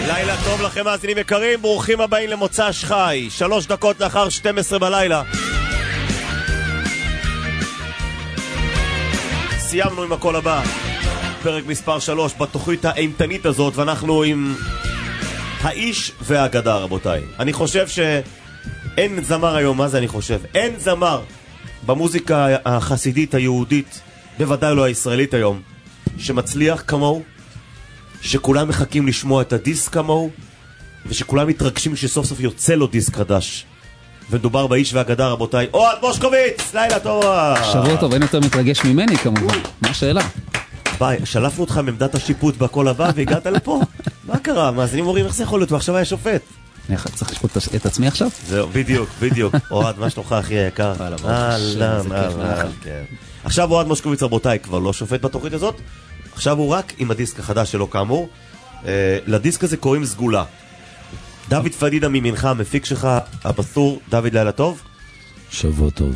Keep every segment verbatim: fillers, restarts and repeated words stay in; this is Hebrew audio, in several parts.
לילה טוב לכם מאזינים יקרים, ברוכים הבאים למוצא שחי, שלוש דקות לאחר שתים עשרה בלילה. סיימנו עם הכל הבא, פרק מספר שלוש בתוכנית האימתנית הזאת, ואנחנו עם האיש והאגדה, רבותיי. אני חושב שאין זמר היום, מה זה אני חושב? אין זמר במוזיקה החסידית היהודית, בוודאי לא הישראלית היום, שמצליח כמוהו, שכולם מחכים לשמוע את הדיסק כמוהו, ושכולם מתרגשים שסוף סוף יוצא לו דיסק חדש. ומדובר באיש והאגדה, רבותיי. אוהד מושקוביץ, לילה טוב. שבוע טוב, אין יותר מתרגש ממני כמובן. מה השאלה? ביי, שלפנו אותך מעמדת השיפוט בכל הבא והגעת לפה. מה קרה? מאזינים אומרים איך זה יכול להיות? ועכשיו היה שופט. אני צריך לשפוט את עצמי עכשיו? זהו, בדיוק, בדיוק. אוהד, מה שלומך הכי היקר? אהלן, אהלן. עכשיו אוהד מושקוביץ, רבותיי, כבר לא שופט בתוכנית הזאת. עכשיו הוא רק עם הדיסק החדש שלו כאמור. לדיסק הזה קוראים סגולה. דוד פדידה ממינך, המפיק שלך, הבסור. דוד, לילה טוב? שבוע טוב.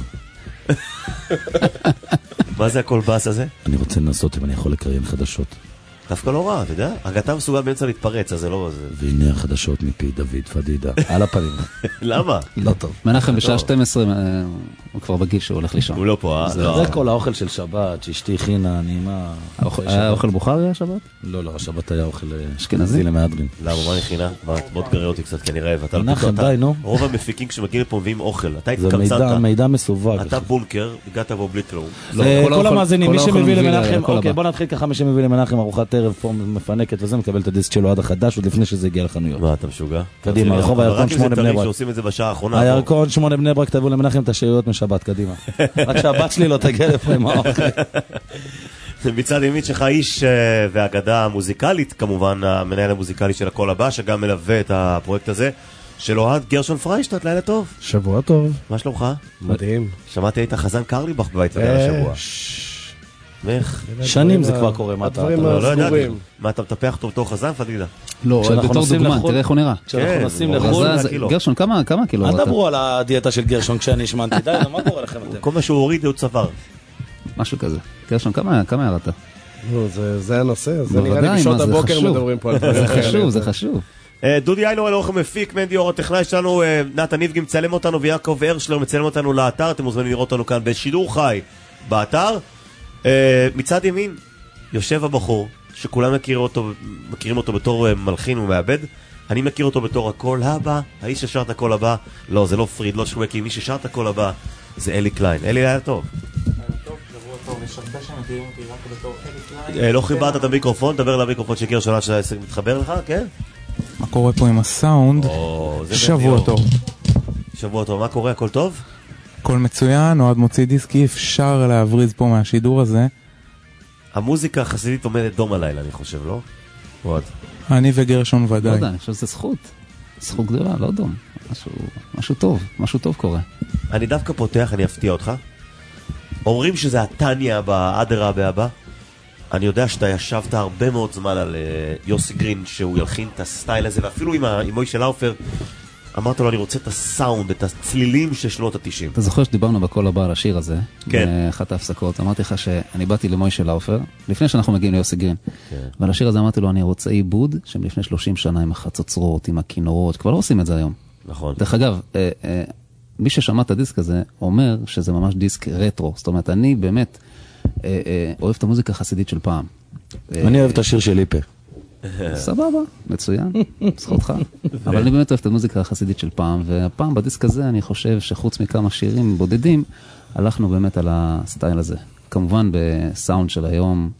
מה זה הכל בס הזה? אני רוצה לנסות אם אני יכול לקריין חדשות. דווקא לא רע, אתה יודע? אתה מסוגל באמצע להתפרץ, אז זה לא... והנה החדשות מפי דוד פדידה. על הפנים. למה? לא טוב. מנחם בשעה שתים עשרה, הוא כבר בגיל שהוא הולך לישון. הוא לא פה, אה? זה כל האוכל של שבת, שאשתי הכינה, נעימה. היה אוכל בוכרי השבת? לא, לא, השבת היה אוכל אשכנזי למהדרין. למה, מה נכינה? בוא תגרה אותי קצת, כי אני רעב. מנחם, די, נו. רוב המפיקים כשמגיעים לפה מביאים אוכל. אתה זה התקמצנת. מידע מסווג. אתה בונקר, הגעת בו בלי כלום. כל המאזינים, מי שמביא למנחם, אוקיי, בוא נתחיל ככה, מי שמביא למנחם ארוחת ערב פה מפנקת וזה, מקבל את הדיסק שלו עד החדש, עוד לפני שזה הגיע לחנויות. מה, אתה משוגע? קדימה, רחוב הירקון שמונה בני ברק. שעושים את זה בשעה האחרונה. הירקון שמונה בני ברק, תביאו למנחם את השאריות משבת, קדימה. רק שהבת שלי לא תגיע לפה עם האוכל. מצד ימין שלך איש והאגדה המוזיקלית, כמובן המנהל המוזיקלי של הכל הבא, שגם מלווה את הפרויקט הזה, של אוהד גרשון פריישטט. לילה טוב. שבוע טוב. מה שלומך? מדהים. שמעתי היית חזן קרליבך בבית ודאי השבוע. מך. שנים זה כבר קורה, מה אתה... לא ידעתי. מה, אתה מטפח אותו בתור חזן, פדידה? לא, בתור דוגמן, תראה איך הוא נראה. כשאנחנו נסים לחול... גרשון, כמה קילו? אל דברו על הדיאטה של גרשון כשאני השמנתי, די, מה קורה לכם אתם? כל מה שהוא הוריד הוא צוואר. משהו כזה. גרשון, כמה ירדת? זה הנושא, זה נראה לי בשעות הבוקר מדברים פה על דברים. זה חשוב, זה חשוב. דודי איינור, אלאוך המפיק, מנדי אור הטכנאי שלנו, נתן ניבגי מצלם אותנו ויעקב הרשלר מצלם אותנו לאתר. אתם מוזמנים לראות אותנו כאן בשידור חי באתר. מצד ימין יושב הבחור שכולם מכירים אותו, מכירים אותו בתור מלחין ומעבד. אני מכיר אותו בתור הקול הבא, האיש ששר את הקול הבא. לא, זה לא פריד, לא שווקי, מי ששר את הקול הבא זה אלי קליין. אלי, לילה טוב. יש הרבה שמכירים אותי רק בתור אלי קליין. לא חיברת את המיקרופון, דבר למיקרופון שגר שונה שהעסק מתחבר לך, כן? מה קורה פה עם הסאונד? שבוע טוב. שבוע טוב, מה קורה? הכל טוב? הכל מצוין, אוהד מוציא דיסקי, אפשר להבריז פה מהשידור הזה. המוזיקה החסידית עומדת דום הלילה, אני חושב, לא? אוהד. אני וגרשון ודאי. לא יודע, אני חושב שזה זכות. זכות גדולה, לא דום. משהו טוב, משהו טוב קורה. אני דווקא פותח, אני אפתיע אותך. אומרים שזה הטניה הבא, אדרה הבא. אני יודע שאתה ישבת הרבה מאוד זמן על יוסי גרין, שהוא ילחין את הסטייל הזה, ואפילו עם מוישה לאופר, אמרת לו, אני רוצה את הסאונד, את הצלילים של שנות ה-תשעים. אתה זוכר שדיברנו בכל הבא על השיר הזה? כן. באחת ההפסקות. אמרתי לך שאני באתי למוישה לאופר, לפני שאנחנו מגיעים ליוסי גרין. כן. ועל השיר הזה אמרתי לו, אני רוצה עיבוד, שהם לפני שלושים שנה עם החצוצרות, עם הכינורות, כבר לא עושים את זה היום. נכון. דרך אגב, אה, אה, מי ששמע את הדיסק הזה, אומר שזה ממש דיסק רטרו. זאת אומרת, אני באמת אה, אה, אוהב את המוזיקה החסידית של פעם. אני אוהב את השיר של ליפה. סבבה, מצוין, זכותך. אבל אני באמת אוהב את המוזיקה החסידית של פעם, והפעם בדיסק הזה אני חושב שחוץ מכמה שירים בודדים, הלכנו באמת על הסטייל הזה. כמובן בסאונד של היום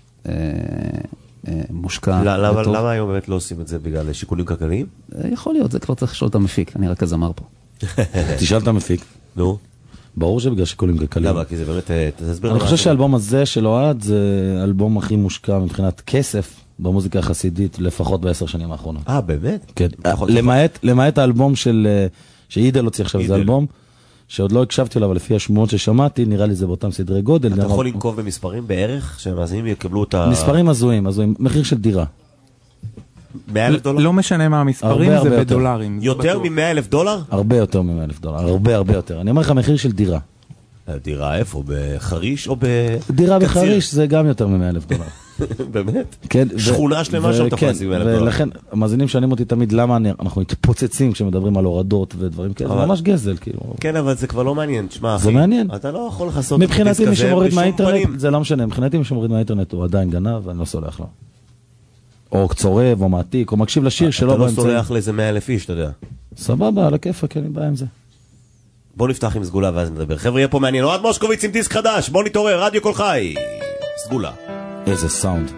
מושקע. למה היום באמת לא עושים את זה בגלל שיקולים כלכליים? יכול להיות, זה כבר צריך לשאול את המפיק, אני רק הזמר פה. תשאל את המפיק. נו. ברור שבגלל שיקולים כלכליים. למה? כי זה באמת, תסביר. אני חושב שהאלבום הזה של אוהד זה האלבום הכי מושקע מבחינת כסף במוזיקה החסידית לפחות בעשר שנים האחרונות. אה, באמת? כן. למעט, למעט האלבום של, שאידל הוציא עכשיו, זה אלבום שעוד לא הקשבתי לו, אבל לפי השמועות ששמעתי, נראה לי זה באותם סדרי גודל. אתה יכול לנקוב במספרים בערך, שהמאזינים יקבלו את ה... מספרים הזויים, הזויים. מחיר של דירה. מאה אלף דולר? לא משנה מה המספרים, זה בדולרים. יותר מ-מאה אלף דולר? הרבה יותר מ-מאה אלף דולר, הרבה הרבה יותר. אני אומר לך מחיר של דירה. דירה איפה? בחריש או ב... דירה בחריש זה גם יותר מ-מאה אלף דולר. באמת? כן, שכונה שלמה שם תוכל להשיג אלף דולר. ולכן, המאזינים שואלים אותי תמיד למה אנחנו מתפוצצים כשמדברים על הורדות ודברים כאלה, זה ממש גזל, כאילו. כן, אבל זה כבר לא מעניין, תשמע אחי. זה מעניין. אתה לא יכול לחסות מבחינתי מי שמוריד מהאינטרנט, זה לא משנה, מבחינתי מי שמוריד מהאינטרנט הוא עדיין גנב, ואני לא סולח לו. או צורב, או מעתיק, או מקשיב לשיר שלו. אתה לא סולח לאיזה מאה אלף איש, אתה יודע. סבבה, על הכיפה, כן, אני בא עם זה. בוא נפתח עם סגולה ואז נדבר. חבר'ה, יהיה פה מעניין. אוהד מושקוביץ עם דיסק חדש. בוא נתעורר, רדיו כל חי. סגולה. איזה סאונד.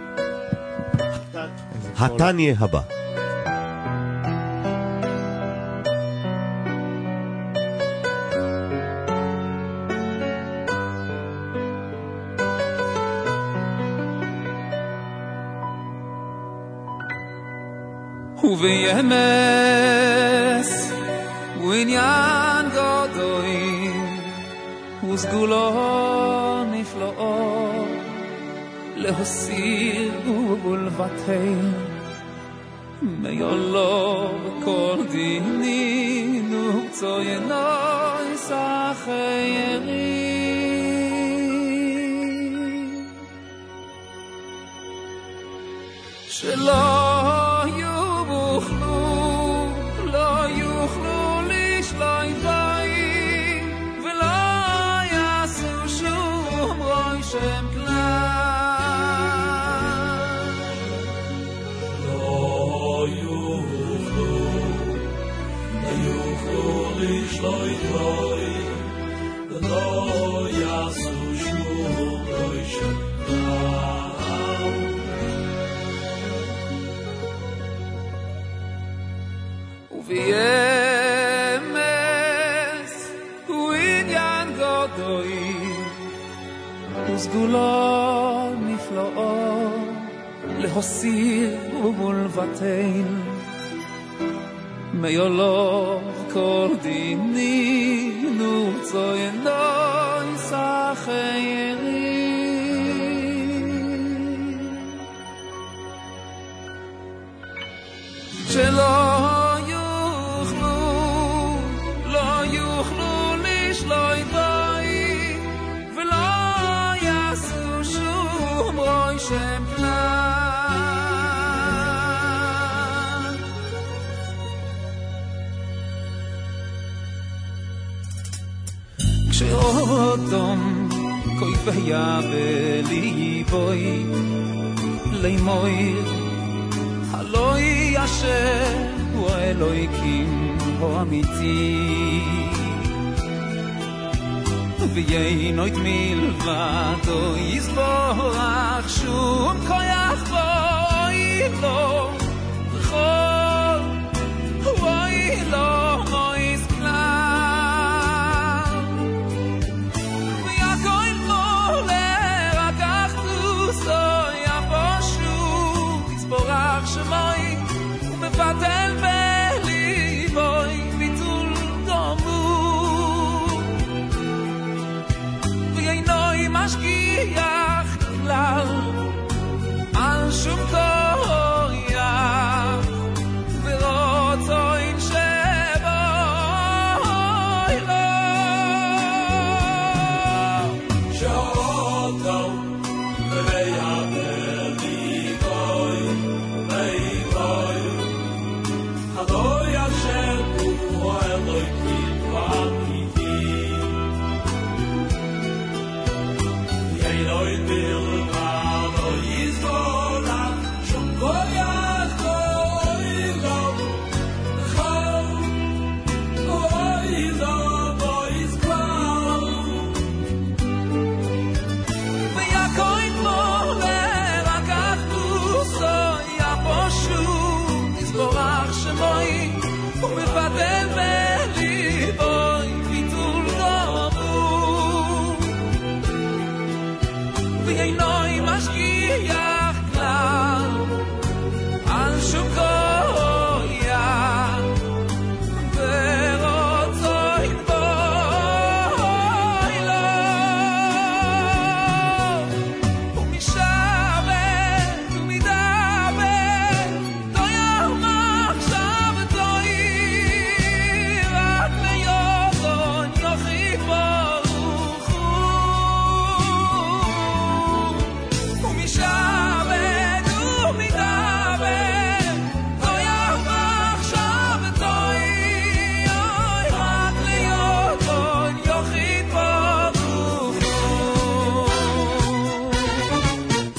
התניה הבא. וביימס ועניין גדוי וסגולו נפלאו להסיר ולבטל מיולו וכל דינינו צוינו יסחיירי שלא שם כלל לא יוכלו לא יוכלו לשלוי דברי ולא יעשו שום רוי שם כלל וביימס הוא עניין גדוי וסגולו נפלאו להסיר ולבטל מיולו כל דינינו צוינו יסחיירי שלא יוכלו לא יוכלו לשלוי בית ולא יעשו שום רוי שם כלל כשאודם כואביה בליבוי לימויר הלוי אשר הוא האלוהיקים הוא אמיתי ויינו את מלבדו יסבורך שום כוח בוי לו בכל בוי לו מויס כלל ויעקוי מולה רק אחדוסו יבושו יסבורך שמוי ומבטל בליבוי ביטול דומו ויינוי משגיח כלל על שום כויח ורוצוין שבוי לו שאותו ויעבר ליבוי ליבוי הדוי אשר הוא האלוהים ואמיתי יינו את מלבדו יסבורך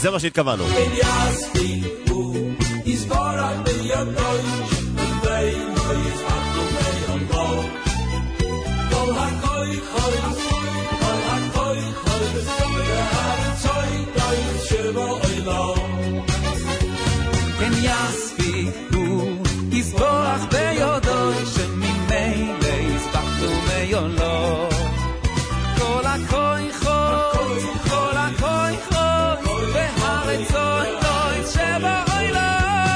זה מה שהתכוונו. כן יספיקו יסבוח ביודו שממילא יספחתו מיולו כל הכוי חוי כל הכוי חוי והארץ אוי אוי שבאוי לו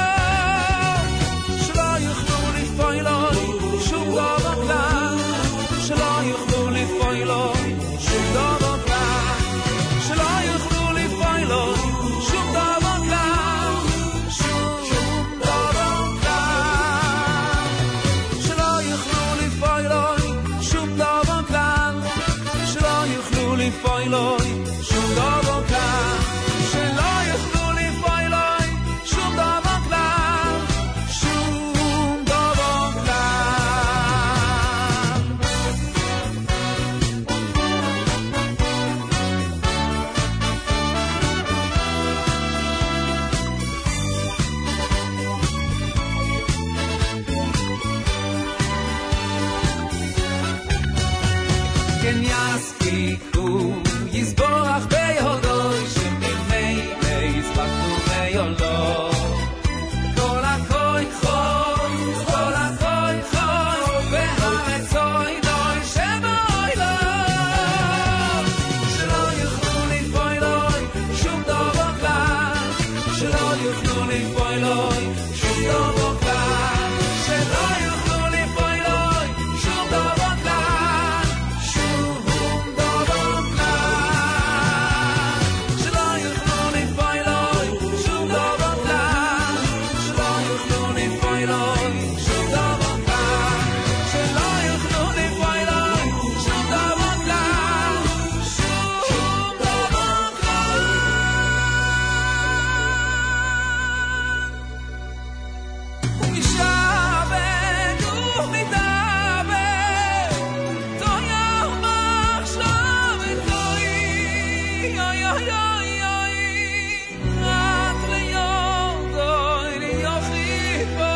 שלא יוכלו לפוי לו שום דבר כלל שלא יוכלו לפוי לו שום דבר כלל שלא יוכלו לפוי לו שום דבר כלל שום דבר כלל שלא יוכלו לפוי לו שום דבר כלל שלא יוכלו לפוי לו שום דבר כלל שלא יוכלו לפוי לו שום דבר כלל שום דבר כן יספיקו יסבוח ביהודוי שממילא יספקו מיולו כל הכוי חוי כל הכוי חוי והארץ אוי דוי שבאוי לו שלא יוכלו לפוי לו שום דבר כלל שלא יוכלו לפוי לו שום דבר כלל שלא יוכלו לפוי לו שום דבר כלל שום דבר כלל שלא יוכלו לפוי לו שום דבר כלל שלא יוכלו לפוי לו שום דבר כלל שלא יוכלו לפוי לו שום דבר כלל שום דבר כלל ומשעבד ומתאבד תויר מחשבת תויר אוי אוי אוי אוי רק ליודוי ליוחיפו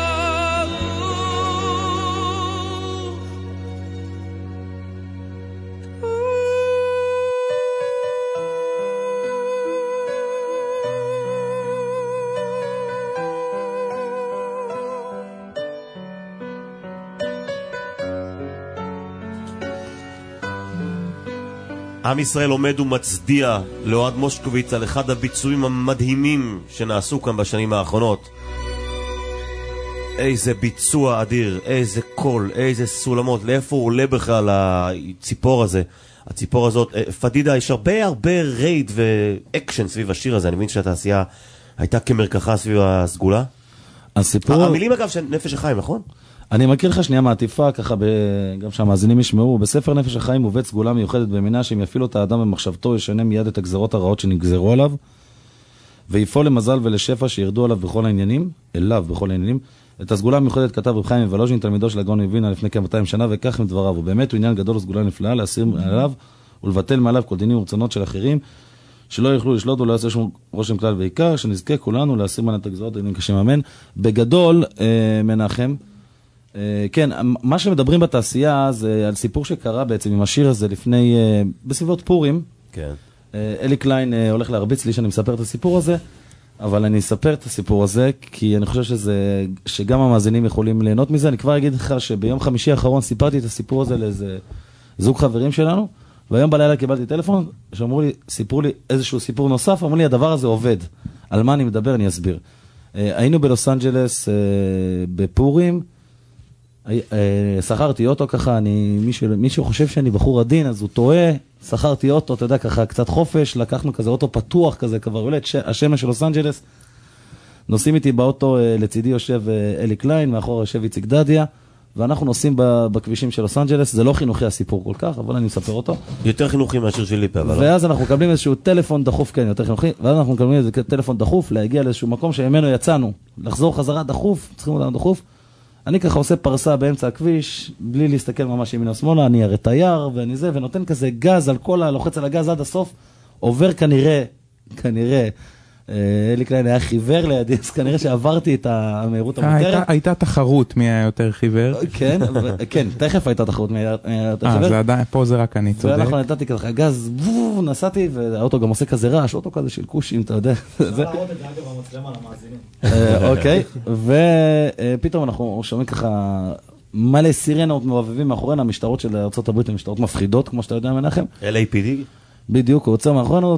עם ישראל עומד ומצדיע לאוהד מושקוביץ על אחד הביצועים המדהימים שנעשו כאן בשנים האחרונות. איזה ביצוע אדיר, איזה קול, איזה סולמות, לאיפה הוא עולה בכלל הציפור הזה, הציפור הזאת. פדידה, יש הרבה הרבה רייד ואקשן סביב השיר הזה. אני מבין שהתעשייה הייתה כמרקחה סביב הסגולה. הסיפור... המילים אגב של נפש החיים, נכון? אני מכיר לך שנייה מעטיפה, ככה ב... גם שהמאזינים ישמעו, בספר נפש החיים מובאת סגולה מיוחדת במינה שאם יפעיל אותה האדם במחשבתו ישנה מיד את הגזרות הרעות שנגזרו עליו, ויפעול למזל ולשפע שירדו עליו בכל העניינים, אליו בכל העניינים. את הסגולה המיוחדת כתב רב חיים מוולוז'ין, תלמידו של הגאון מווילנה לפני כ-מאתיים שנה, וכך עם דבריו, ובאמת הוא עניין גדול וסגולה נפלאה להסיר עליו ולבטל מעליו כל דינים ורצונות של אחרים, שלא יוכלו לשלוט ולא יעשה שום רושם כלל ועיקר, שנזכה כולנו להסיר מעליו את הגזרות, דינים קשים אמן. בגדול, אה, מנחם, אה, כן, מה שמדברים בתעשייה זה על סיפור שקרה בעצם עם השיר הזה לפני, אה, בסביבות פורים. כן. אה, אלי קליין אה, הולך להרביץ לי שאני מספר את הסיפור הזה, אבל אני אספר את הסיפור הזה, כי אני חושב שזה, שגם המאזינים יכולים ליהנות מזה. אני כבר אגיד לך שביום חמישי האחרון סיפרתי את הסיפור הזה לאיזה זוג חברים שלנו, והיום בלילה קיבלתי טלפון, שאמרו לי, סיפרו לי איזשהו סיפור נוסף, אמרו לי, הדבר הזה עובד. על מה אני מדבר, אני אסביר. היינו בלוס אנג'לס בפורים, שכרתי אוטו ככה, אני, מישהו, מישהו חושב שאני בחור עדין, אז הוא טועה, שכרתי אוטו, אתה יודע, ככה קצת חופש, לקחנו כזה אוטו פתוח כזה, כבר עולה השמש של לוס אנג'לס, נוסעים איתי באוטו, לצידי יושב אלי קליין, מאחור יושב איציק דדיה, ואנחנו נוסעים בכבישים של לוס אנג'לס, זה לא חינוכי הסיפור כל כך, אבל אני מספר אותו. יותר חינוכי מהשיר של ליפה, אבל לא. ואז אנחנו מקבלים איזשהו טלפון דחוף, כן, יותר חינוכי, ואז אנחנו מקבלים איזה טלפון דחוף, להגיע לאיזשהו מקום שממנו יצאנו, לחזור חזרה דחוף, צריכים אותנו דחוף. אני ככה עושה פרסה באמצע הכביש, בלי להסתכל ממש ימינה שמאלה, אני הרי תייר, ואני זה, ונותן כזה גז על כל הלוחץ על הגז עד הסוף, עובר כנראה, כנראה, אלי קליין היה חיוור לידי, אז כנראה שעברתי את המהירות המותרת. הייתה תחרות מי היה יותר חיוור. כן, כן, תכף הייתה תחרות מי היה יותר חיוור. אה, פה זה רק אני צודק. ואנחנו נתתי כזה גז, נסעתי, והאוטו גם עושה כזה רעש, אוטו כזה של קושים, אתה יודע. אפשר להראות את זה אגב המצלמה למאזינים. אוקיי, ופתאום אנחנו שומעים ככה מלא סירנות מעובבים מאחורינו, המשטרות של ארצות הברית הן משטרות מפחידות, כמו שאתה יודע מנחם. אל איי פי די? בדיוק, הוא יוצא מאחורינו,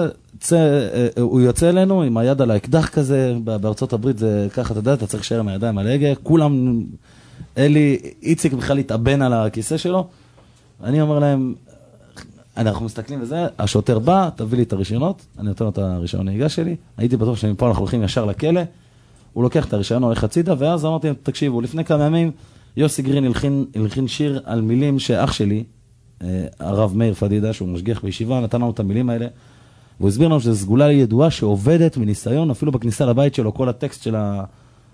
הוא יוצא אלינו עם היד על האקדח כזה, בארצות הברית זה ככה, אתה יודע, אתה צריך להישאר עם הידיים על ההגה, כולם, אלי, איציק בכלל התאבן על הכיסא שלו, אני אומר להם, אנחנו מסתכלים וזה, השוטר בא, תביא לי את הרישיונות, אני נותן לו את הרישיון נהיגה שלי, הייתי בטוח שמפה אנחנו הולכים ישר לכלא, הוא לוקח את הרישיון, הולך הצידה, ואז אמרתי, תקשיבו, לפני כמה ימים, יוסי גרין הלחין, הלחין שיר על מילים שאח שלי, הרב מאיר פדידה, שהוא משגיח בישיבה, נתן לנו את המילים האלה, והוא הסביר לנו שזו סגולה ידועה שעובדת מניסיון, אפילו בכניסה לבית שלו, כל הטקסט של, ה...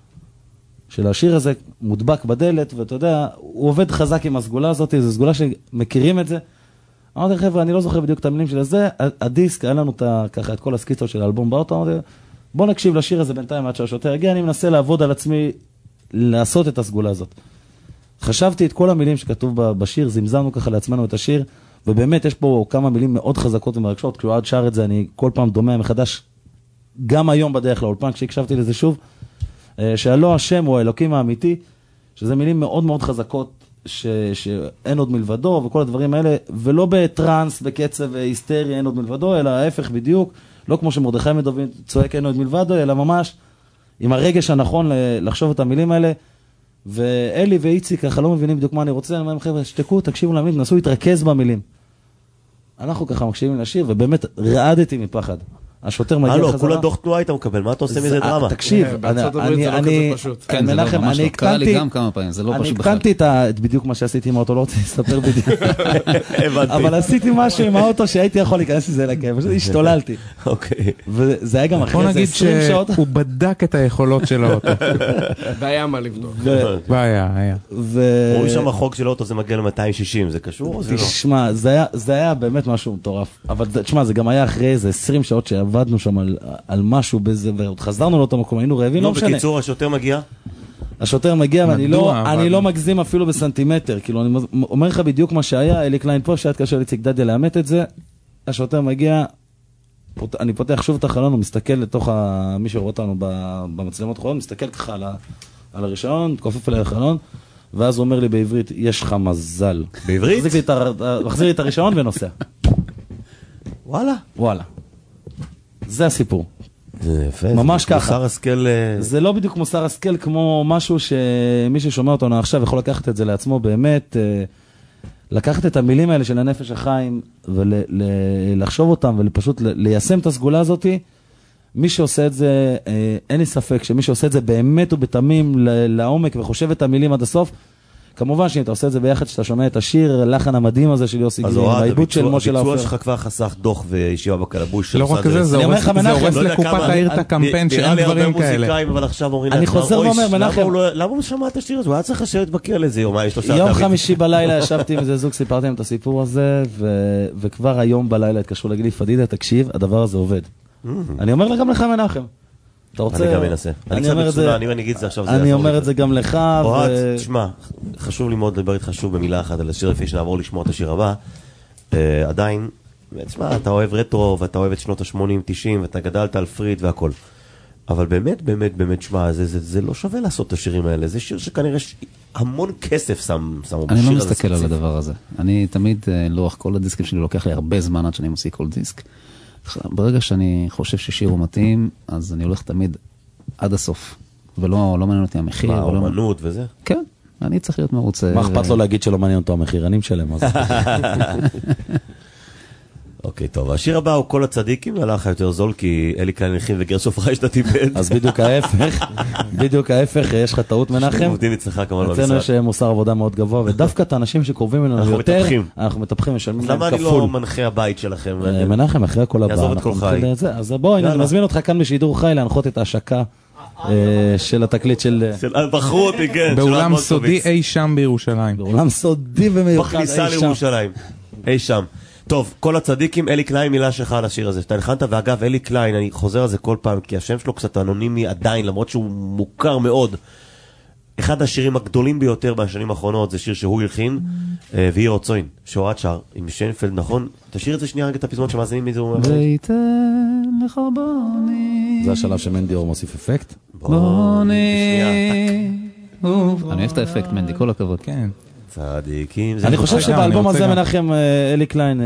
של השיר הזה מודבק בדלת, ואתה יודע, הוא עובד חזק עם הסגולה הזאת, זו סגולה שמכירים את זה. אמרתי, חבר'ה, אני לא זוכר בדיוק את המילים של זה, הדיסק, היה לנו את, ככה, את כל הסקיצות של האלבום באוטו, אמרתי, בוא נקשיב לשיר הזה בינתיים עד שהשוטר הגיע, אני מנסה לעבוד על עצמי, לעשות את הסגולה הזאת. חשבתי את כל המילים שכתוב בשיר, זמזמנו ככה לעצמנו את השיר, ובאמת יש פה כמה מילים מאוד חזקות ומרגשות, כשהוא עד שר את זה, אני כל פעם דומה מחדש, גם היום בדרך לאולפן, כשהקשבתי לזה שוב, שהלא השם הוא האלוקים האמיתי, שזה מילים מאוד מאוד חזקות, ש, שאין עוד מלבדו, וכל הדברים האלה, ולא בטרנס, בקצב היסטרי, אין עוד מלבדו, אלא ההפך בדיוק, לא כמו שמרדכי מדובין צועק אין עוד מלבדו, אלא ממש עם הרגש הנכון לחשוב את המילים האלה, ואלי ואיציק ככה לא מבינים בדיוק מה אני רוצה, אני אומר, חבר'ה, שתקו, תקשיבו למילים, תנסו להתרכז במילים. אנחנו ככה מקשיבים לשיר, ובאמת רעדתי מפחד. השוטר מגיע חזרה. הלו, כולה דוח תנועה היית מקבל, מה אתה עושה מזה דרמה? תקשיב, בארצות הברית זה לא כזה פשוט. כן, זה לא ממש לא. קרה לי גם כמה פעמים, זה לא פשוט בכלל. אני הקטנתי בדיוק מה שעשיתי עם האוטו, לא רוצה להסתפר בדיוק. הבנתי. אבל עשיתי משהו עם האוטו שהייתי יכול להיכנס לזה לכאב, פשוט השתוללתי. אוקיי. וזה היה גם אחרי בוא זה נגיד עשרים שעות. שהוא בדק את היכולות של האוטו. והיה מה לבדוק. והיה, היה. רואים שם החוק של האוטו, זה מגיע ל-מאתיים שישים, זה קשור או זה לא? תשמע, זה היה באמת משהו מטורף. אבל תשמע, זה גם היה אחרי איזה עשרים שעות שעבדנו שם על משהו בזה, ועוד חזרנו לאותו מקום, היינו רעבים, לא משנה. בקיצור, השוטר מגיע? השוטר מגיע, ואני לא מגזים אפילו בסנטימטר, כאילו, אני אומר לך בדיוק מה שהיה, אלי קליין פה, שהיה קשה ליציק דדיה לאמת את זה, השוטר מגיע, אני פותח שוב את החלון, הוא מסתכל לתוך מי שרואה אותנו במצלמות חלון, מסתכל ככה על הרישיון, תקופף אליי החלון, ואז הוא אומר לי בעברית, יש לך מזל. בעברית? מחזיר לי את הרישיון ונוסע. וואלה? וואלה. זה הסיפור. זה יפה. ממש ככה. מוסר השכל... זה לא בדיוק מוסר השכל כמו משהו שמי ששומע אותנו עכשיו יכול לקחת את זה לעצמו באמת, לקחת את המילים האלה של הנפש החיים ולחשוב אותם ופשוט ליישם את הסגולה הזאת. מי שעושה את זה, אין לי ספק שמי שעושה את זה באמת ובתמים לעומק וחושב את המילים עד הסוף, כמובן שאם אתה עושה את זה ביחד, שאתה שומע את השיר, הלחן המדהים הזה של יוסי גרין, העיבוד של משה לאופר. הביצוע שלך כבר חסך דוח וישיבה בקלבוש. לא רק זה, זה הורס לקופת העיר את הקמפיין שאין דברים כאלה. אבל עכשיו אומרים אני חוזר ואומר, מנחם, למה הוא שמע את השיר הזה? הוא היה צריך לשבת בקר לזה יומיים, שלושה. יום חמישי בלילה ישבתי עם איזה זוג, סיפרתי להם את הסיפור הזה, וכבר היום בלילה התקשרו להגיד לי, פדידה, תקשיב, הדבר הזה עובד. אני אומר גם לך, מנחם. אני גם מנסה. אני קצת מצונן, אם אני אגיד זה עכשיו זה... אני אומר את זה גם לך. אוהד, תשמע, חשוב לי מאוד לדבר איתך שוב במילה אחת על השיר לפני שנעבור לשמוע את השיר הבא. עדיין, תשמע, אתה אוהב רטרו ואתה אוהב את שנות ה-שמונים תשעים ואתה גדלת על פריד והכל. אבל באמת, באמת, באמת, שמע, זה לא שווה לעשות את השירים האלה. זה שיר שכנראה המון כסף שמו בשיר הזה. אני לא מסתכל על הדבר הזה. אני תמיד, לאורך כל הדיסקים שלי, לוקח לי הרבה זמן עד שאני מוציא כל דיסק. ברגע שאני חושב ששיר הוא מתאים, אז אני הולך תמיד עד הסוף, ולא לא מעניין אותי המחיר. מה, אומנות וזה? כן, אני צריך להיות מרוצה. מה אכפת לו להגיד שלא מעניין אותו המחיר? אני משלם. אוקיי, טוב. השיר הבא הוא כל הצדיקים, והלך יותר זול, כי אלי קליין הלחין וגרשוף ריישטט איבד. אז בדיוק ההפך, בדיוק ההפך, יש לך טעות מנחם. עובדים אצלך כמובן במשרד. אצלנו יש מוסר עבודה מאוד גבוה, ודווקא את האנשים שקרובים אלינו יותר, אנחנו מטפחים, משלמים להם כפול. למה אני לא מנחה הבית שלכם? מנחם, אחרי הכל הבא. יעזוב את כל חי. אז בוא, אני מזמין אותך כאן בשידור חי להנחות את ההשקה של התקליט של... בחרו אותי, כן. באולם סודי אי שם בירושלים. באולם סודי ומיוחד בכניסה לירושלים. אי שם. טוב, כל הצדיקים, אלי קליין, מילה שלך על השיר הזה. אתה הלחנת, ואגב, אלי קליין, אני חוזר על זה כל פעם, כי השם שלו קצת אנונימי עדיין, למרות שהוא מוכר מאוד. אחד השירים הגדולים ביותר בשנים האחרונות, זה שיר שהוא הלחין, והיא רוצוין, שהורד שר, עם שיינפלד, נכון? תשאיר את זה שנייה רגע, את הפזמון שמאזינים מזה. ויתן לך בוני. זה השלב שמנדי אור מוסיף אפקט. בוני. אני אוהב את האפקט, מנדי, כל הכבוד. כן. צדיקים. אני חושב שבאלבום הזה מנחם אלי קליין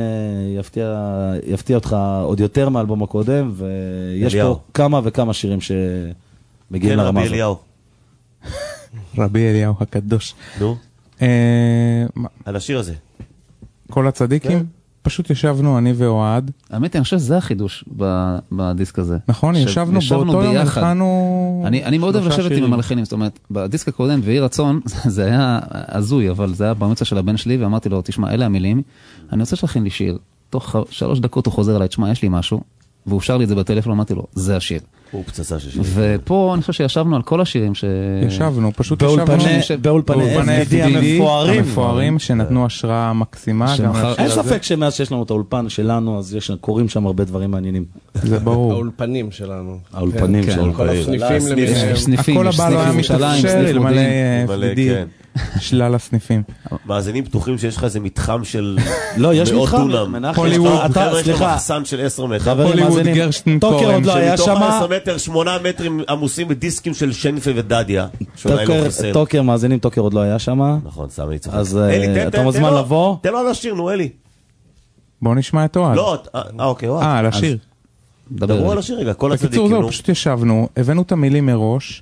יפתיע אותך עוד יותר מהאלבום הקודם, ויש פה כמה וכמה שירים שמגיעים לרמה הזאת. אליהו. רבי אליהו הקדוש. נו? על השיר הזה. כל הצדיקים? פשוט ישבנו אני ואוהד. האמת, אני חושב שזה החידוש בדיסק הזה. נכון, ישבנו באותו יום, הלחנו... אני מאוד אוהב לשבת עם המלחינים, זאת אומרת, בדיסק הקודם, ואי רצון, זה היה הזוי, אבל זה היה במצע של הבן שלי, ואמרתי לו, תשמע, אלה המילים, אני רוצה שלכין לי שיר. תוך שלוש דקות הוא חוזר אליי, תשמע, יש לי משהו, והוא שר לי את זה בטלפון, אמרתי לו, זה השיר. הוא פצצה של שיר. ופה אני חושב שישבנו על כל השירים ש... ישבנו, פשט ישבנו באולפני אף די המפוארים. המפוארים שנתנו השראה מקסימה. אין ספק שמאז שיש לנו את האולפן שלנו, אז קוראים שם הרבה דברים מעניינים. זה ברור. האולפנים שלנו. האולפנים שלנו. כל הסניפים למיניהם. סניפים, הכל הבא לא היה מתאפשר, אלמלא פלידי. כן. שלל הסניפים. מאזינים פתוחים שיש לך איזה מתחם של לא, יש מאות מתחם. דונם. הוליווד. אתה, יש לו סליחה. מחסן של עשר מטר. חברים הוליווד מאזינים. גרשטיין טוקר קורן, עוד לא היה מתוך שמה. עשרה מטר, שמונה מטרים עמוסים בדיסקים של שיינפלד ודדיה. שאולי לא חסר. טוקר, מאזינים, טוקר עוד לא היה שמה. נכון, סתם אני צוחק. אז אלי, אתה מוזמן לבוא. תן לו על השיר, נו אלי. בואו נשמע את אוהד. לא, אה אוקיי, אוהד. אה, על השיר. דברו על השיר רגע, כל בקיצור הצדיקים. זהו, נו. פשוט ישבנו, הבאנו את המילים מראש,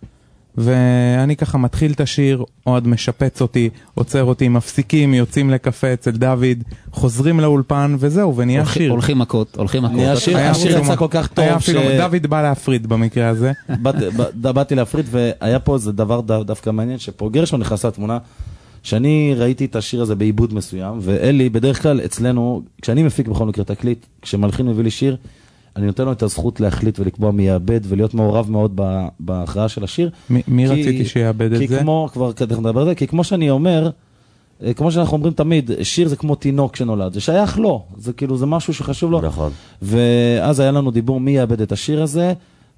ואני ככה מתחיל את השיר, אוהד משפץ אותי, עוצר אותי, מפסיקים, יוצאים לקפה אצל דוד, חוזרים לאולפן, וזהו, ונהיה שיר. הולכים מכות, הולכים מכות. השיר יצא כל כך טוב. היה אפילו, דוד בא להפריד במקרה הזה. באתי להפריד, והיה פה איזה דבר דווקא מעניין, שפה גרשון נכנס לתמונה, שאני ראיתי את השיר הזה בעיבוד מסוים, ואלי, בדרך כלל אצלנו, כשאני מפיק בכל מקרה תקליט, כשמלחין מביא לי שיר, אני נותן לו את הזכות להחליט ולקבוע מי יאבד ולהיות מעורב מאוד בהכרעה של השיר. מי רציתי שיאבד את זה? כי כמו, כבר כדך נדבר על זה, כי כמו שאני אומר, כמו שאנחנו אומרים תמיד, שיר זה כמו תינוק שנולד, זה שייך לו, זה כאילו, זה משהו שחשוב לו. נכון. ואז היה לנו דיבור מי יאבד את השיר הזה,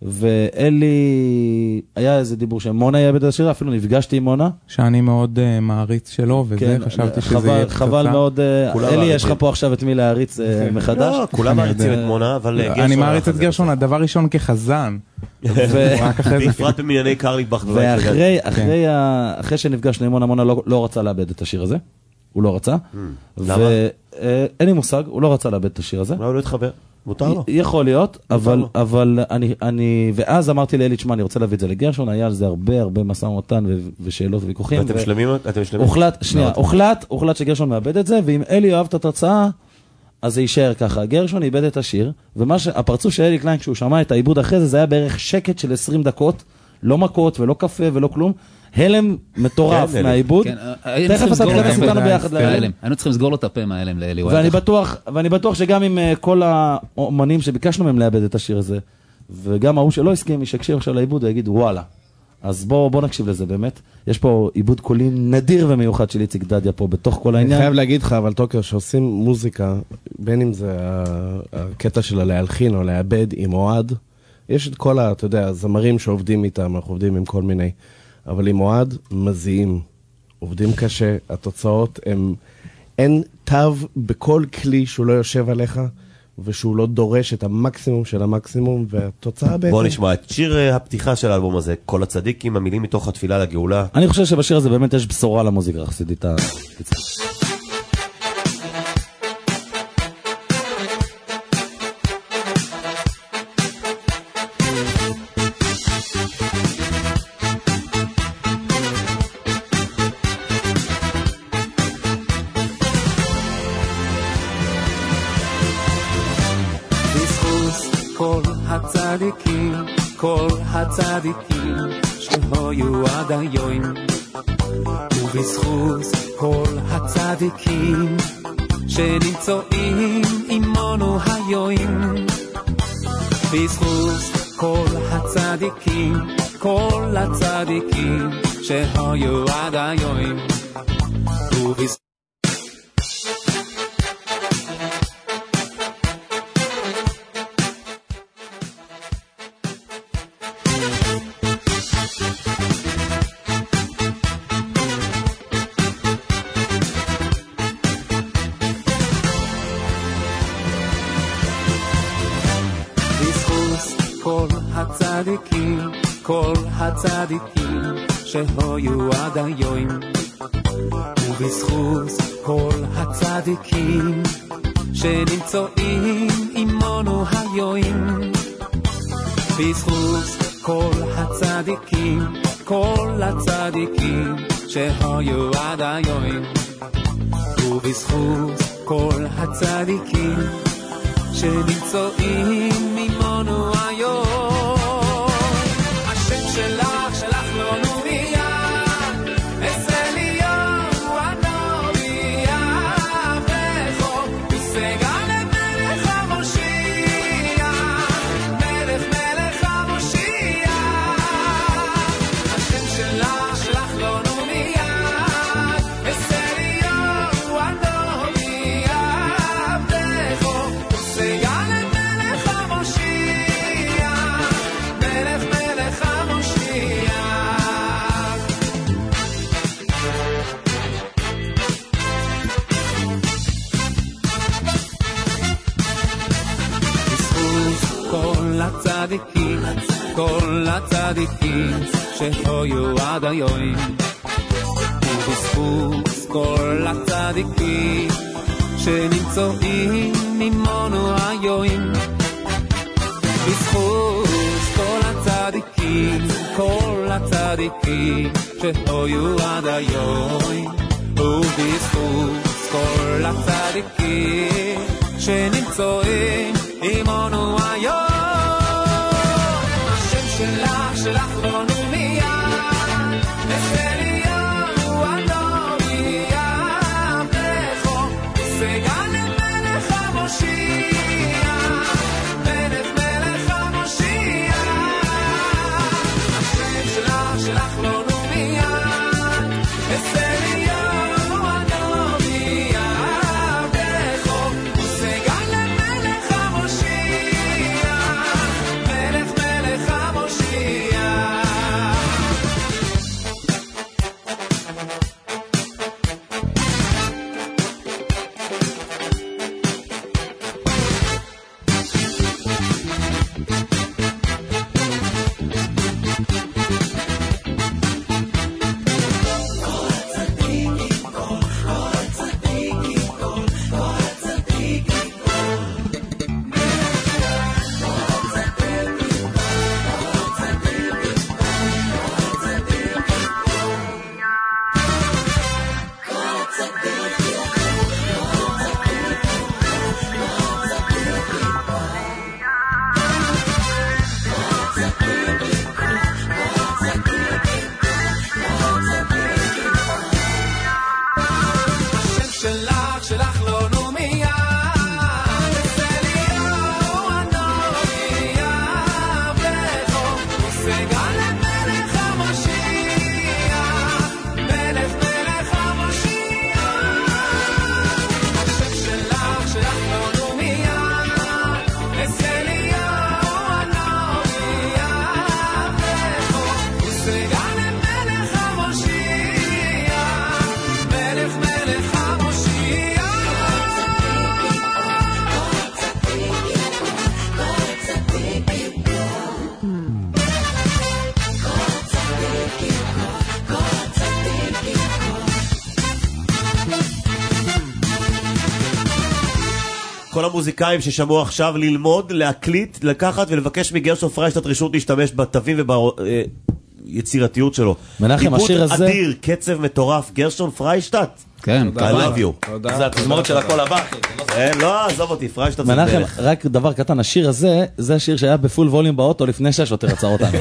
ואלי, היה איזה דיבור שמונה יאבד את השיר, אפילו נפגשתי עם מונה. שאני מאוד uh, מעריץ שלו, וזה, כן, חשבתי שזה חבל, יהיה חבל מאוד, אלי, יש לך פה עכשיו את מי להריץ uh, מחדש? לא, כולם מעריצים את מונה, אבל גרשון... אני מעריץ את גרשון, הדבר ראשון כחזן. בפרט במנייני קרליבך. ואחרי אחרי שנפגשנו עם מונה, מונה לא רצה לאבד את השיר הזה. הוא לא רצה. למה? אין לי מושג, הוא לא רצה לאבד את השיר הזה. אולי הוא לא התחבר. מותר לו. יכול להיות, אבל, אבל אני, אני, ואז אמרתי לאלי, תשמע, אני רוצה להביא את זה לגרשון, היה על זה הרבה, הרבה מסע ומתן ושאלות וויכוחים. ואתם שלמים? אתם שלמים? הוחלט, שנייה, הוחלט, הוחלט שגרשון מאבד את זה, ואם אלי אוהב את התוצאה, אז זה יישאר ככה. גרשון איבד את השיר, ומה שהפרצוף של אלי קליין, כשהוא שמע את העיבוד אחרי זה, זה היה בערך שקט של עשרים דקות, לא מכות ולא קפה ולא כלום, הלם מטורף מהעיבוד. תכף אתה תכנס איתנו ביחד להלם. היינו צריכים לסגור לו את הפה מההלם לאלי. ואני בטוח, ואני בטוח שגם עם כל האומנים שביקשנו מהם לאבד את השיר הזה, וגם ההוא שלא הסכים, מי שיקשיב עכשיו לעיבוד, יגיד וואלה. אז בוא, בוא נקשיב לזה באמת. יש פה עיבוד קולי נדיר ומיוחד של איציק דדיה פה בתוך כל העניין. אני חייב להגיד לך, אבל טוקר, שעושים מוזיקה, בין אם זה הקטע של להלחין או לאבד עם אוהד, יש את כל, אתה יודע, הזמרים שעובדים איתם, אנחנו עובדים עם כל מיני, אבל עם אוהד מזיעים, עובדים קשה, התוצאות הם, אין תו בכל כלי שהוא לא יושב עליך, ושהוא לא דורש את המקסימום של המקסימום, והתוצאה בעצם... בוא נשמע את שיר הפתיחה של האלבום הזה, כל הצדיקים, המילים מתוך התפילה לגאולה. אני חושב שבשיר הזה באמת יש בשורה למוזיקה החסידית. הצדיקים, כל הצדיקים שהיו עד היום, ובזכות כל הצדיקים שנמצאים עמנו היום, בזכות כל הצדיקים, כל הצדיקים שהיו עד היום, ובזכות הצדיקים שהיו עד היום, ובזכות כל הצדיקים שנמצאים עמנו היום, בזכות כל הצדיקים, כל הצדיקים שהיו עד היום, ובזכות כל הצדיקים שנמצאים עמנו היום. השם שלך שלח לנו מיד, אליהו הנביא עבדך, וסגל את מלך המושיע, מלך מלך המושיע. השם שלך שלח לנו מיד, אליהו הנביא עבדך, וסגל את מלך המושיע, מלך מלך המושיע. בזכות כל הצדיקים, כל הצדיקים שהיו עד היום, ובזכות כל הצדיקים שנמצאים עמנו היום, בזכות כל הצדיקים, כל הצדיקים שהיו עד היום, ובזכות כל הצדיקים שנמצאים עמנו היום. השם שלך שלח לנו מיד, אליהו הנביא עבדך, וסגל את מלך המושיע, מלך מלך המושיע. השם שלך שלח לנו מיד, אליהו הנביא עבדך, וסגל את מלך המושיע, מלך מלך המושיע. השם שלך שלח לנו מיד, אליהו הנביא עבדך, וסגל את מלך המושיע, מלך מלך המושיע. השם שלך שלח לנו מיד, אליהו הנביא עבדך, וסגל את מלך המושיע, מלך מלך המושיע. כל המוזיקאים ששמעו עכשיו ללמוד, להקליט, לקחת ולבקש מגרשון פריישטט רשות להשתמש בתווים וביצירתיות שלו. מנחם, השיר הזה- עיבוד אדיר, קצב מטורף, גרשון פריישטט. כן, I love you. זה התזמורת של הכל הבא. אין, לא, עזוב אותי, פריישטט זה מנחם, מלך. רק דבר קטן, השיר הזה, זה השיר שהיה בפול ווליום באוטו לפני שהשוטר עצר אותנו.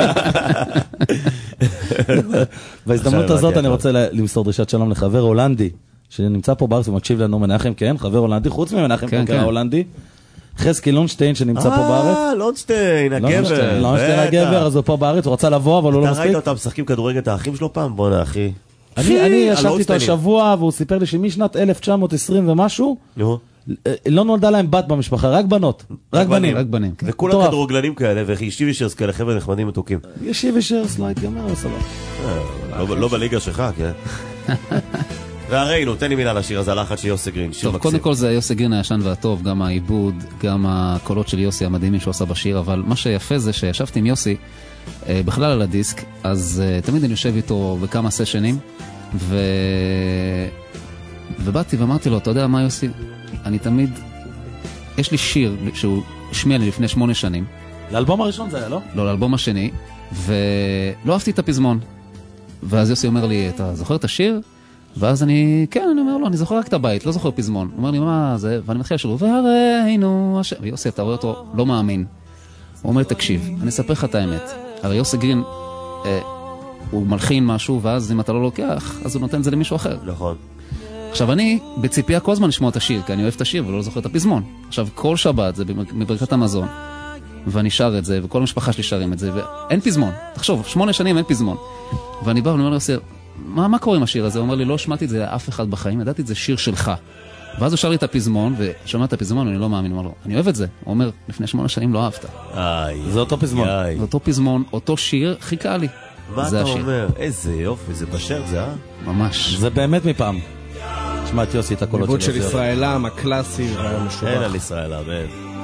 בהזדמנות עכשיו הזאת הבנתי אני הכל. רוצה למסור דרישת שלום לחבר הולנדי, שנמצא פה בארץ ומקשיב לנו. מנחם, כן, חבר הולנדי, חוץ ממנחם, כן, כן, כן. ההולנדי. חזקי לונשטיין שנמצא פה בארץ. אה, לונשטיין, הגבר. לונשטיין, לונשטיין הגבר, אז הוא פה בארץ, הוא רצה לבוא, אבל הוא לא אתה ראית מספיק. אותם משחקים כדורגל את האחים שלו פעם? בוא'נה, אחי. אני אני ישבתי איתו הלונשטיינים. השבוע, והוא סיפר לי שמשנת אלף תשע מאות עשרים ומשהו, נו. לא נולדה להם בת במשפחה, רק בנות, רק בנים. רק בנים, כן. וכולם מטורף. כדורגלנים כאלה, וישיבישרס כאלה, חבר'ה נחמדים מתוקים. ישיבי שרס, לא התגמר, סבבה. אה, לא- לא בליגה שלך, כן. והראינו, תן לי מילה לשיר הזה, הלחץ של יוסי גרין, שיר טוב, מקסים. קודם כל זה יוסי גרין הישן והטוב, גם העיבוד, גם הקולות של יוסי המדהימים שהוא עושה בשיר, אבל מה שיפה זה שישבתי עם יוסי אה, בכלל על הדיסק, אז אה, תמיד אני יושב איתו בכמה סשנים, ו... ובאתי ואמרתי לו, אתה יודע מה יוסי? אני תמיד, יש לי שיר שהוא השמיע לי לפני שמונה שנים. לאלבום הראשון זה היה, לא? לא, לאלבום השני, ולא אהבתי את הפזמון. ואז יוסי אומר לי, אתה זוכר את השיר? ואז אני, כן, אני אומר לו, אני זוכר רק את הבית, לא זוכר פזמון. הוא אומר לי, מה זה? ואני מתחיל לשיר, והראינו, הש... ויוסי, אתה רואה אותו, לא מאמין. הוא אומר, תקשיב, אני אספר לך את האמת. הרי יוסי גרין, אה, הוא מלחין משהו, ואז אם אתה לא לוקח, אז הוא נותן את זה למישהו אחר. נכון. עכשיו אני בציפייה כל הזמן לשמוע את השיר, כי אני אוהב את השיר ולא זוכר את הפזמון. עכשיו כל שבת זה בברכת המזון, ואני שר את זה, וכל המשפחה שלי שרים את זה, ואין פזמון. תחשוב, שמונה שנים אין פזמון. ואני בא ואני אומר לו, מה, מה קורה עם השיר הזה? הוא אומר לי, לא שמעתי את זה לאף אחד בחיים, ידעתי את זה שיר שלך. ואז הוא שר לי את הפזמון, ושמע את הפזמון, ואני לא מאמין, הוא אומר לו, אני אוהב את זה. הוא אומר, לפני שמונה שנים לא אהבת. איי, זה אותו פזמון. איי. זה אותו פזמון, אותו שיר, חיכה לי. מה זה אתה השיר. אומר? איזה יופי, זה בשיר זה, אה? ממש. זה באמת מפעם. שמע את יוסי את הקולות עיבוד של יוסי. ישראלם, הקלאסי והמשובח. אין על ישראל, אמן.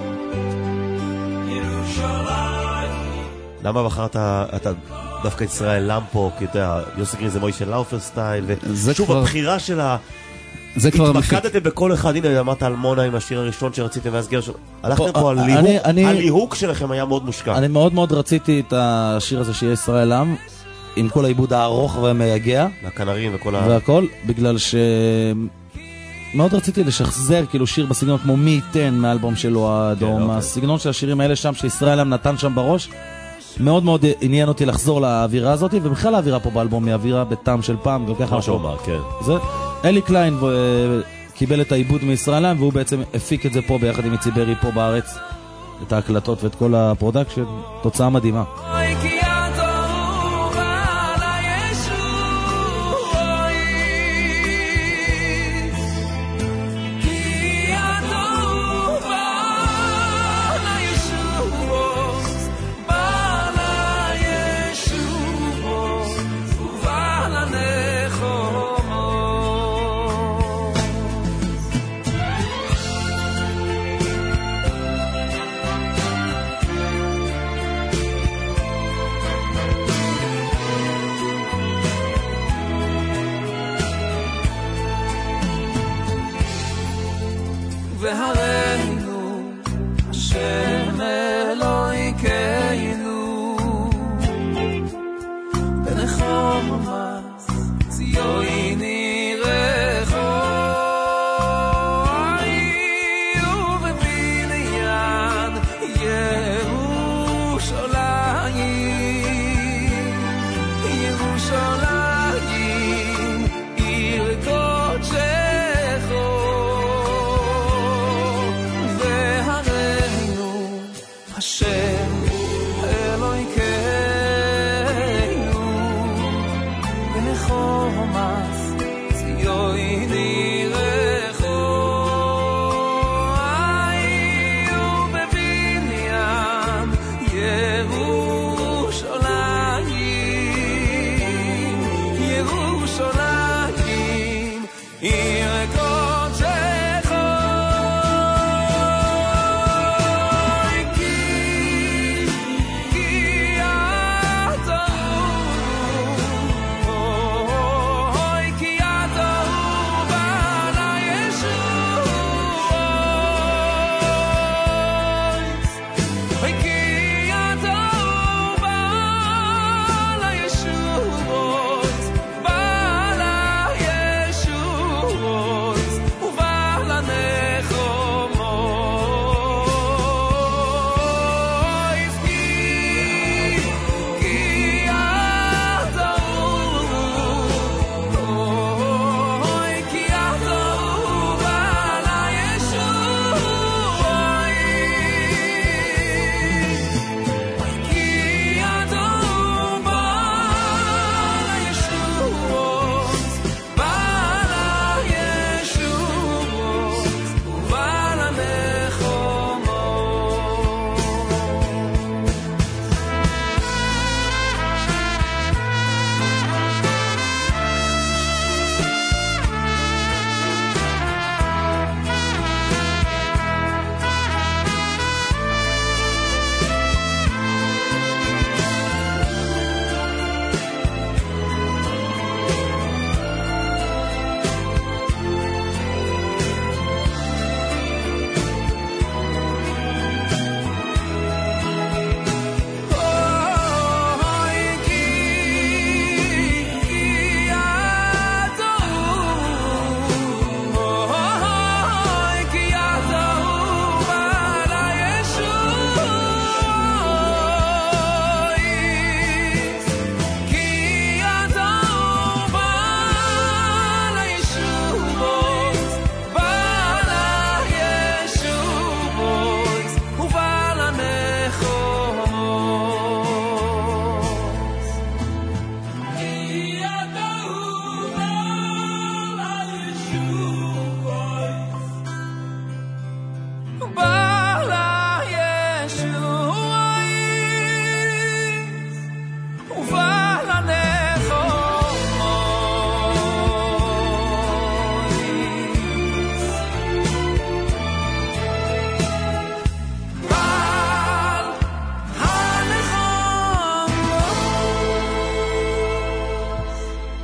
למה בחרת, אתה דווקא ישראלם פה, כי אתה יודע, יוסי גרין זה מוישה לאופר סטייל, ושוב, כבר- הבחירה של ה... זה כבר מפיק. התמקדתם בכל אחד, הנה, אמרת על מונה עם השיר הראשון שרציתם והסגר של... הלכתם פה, פה על אני- ליהוק, אני- הליהוק שלכם היה מאוד מושקע. אני מאוד מאוד רציתי את השיר הזה שיהיה ישראלם, עם כל העיבוד הארוך והמייגע והכנרים וכל ה... והכל, בגלל ש... מאוד רציתי לשחזר כאילו שיר בסגנון כמו מי ייתן מהאלבום שלו האדום, אוקיי. הסגנון של השירים האלה שם שישראלם נתן שם בראש, מאוד מאוד עניין אותי לחזור לאווירה הזאת, ובכלל האווירה פה באלבום היא אווירה בטעם של פעם, גם ככה מה שאומר, כן. זה אלי קליין אה, קיבל את העיבוד מישראלם, והוא בעצם הפיק את זה פה ביחד עם איצי ברי פה בארץ, את ההקלטות ואת כל הפרודקשן, תוצאה מדהימה. והרינו השם אלוהינו בנחומס ציוני רחוי ובבניין ירושלים ירושלים עיר קודשך השם אלוהינו בנחומס ציוני רחוי ובבניין ירושלים ירושלים עיר קודשך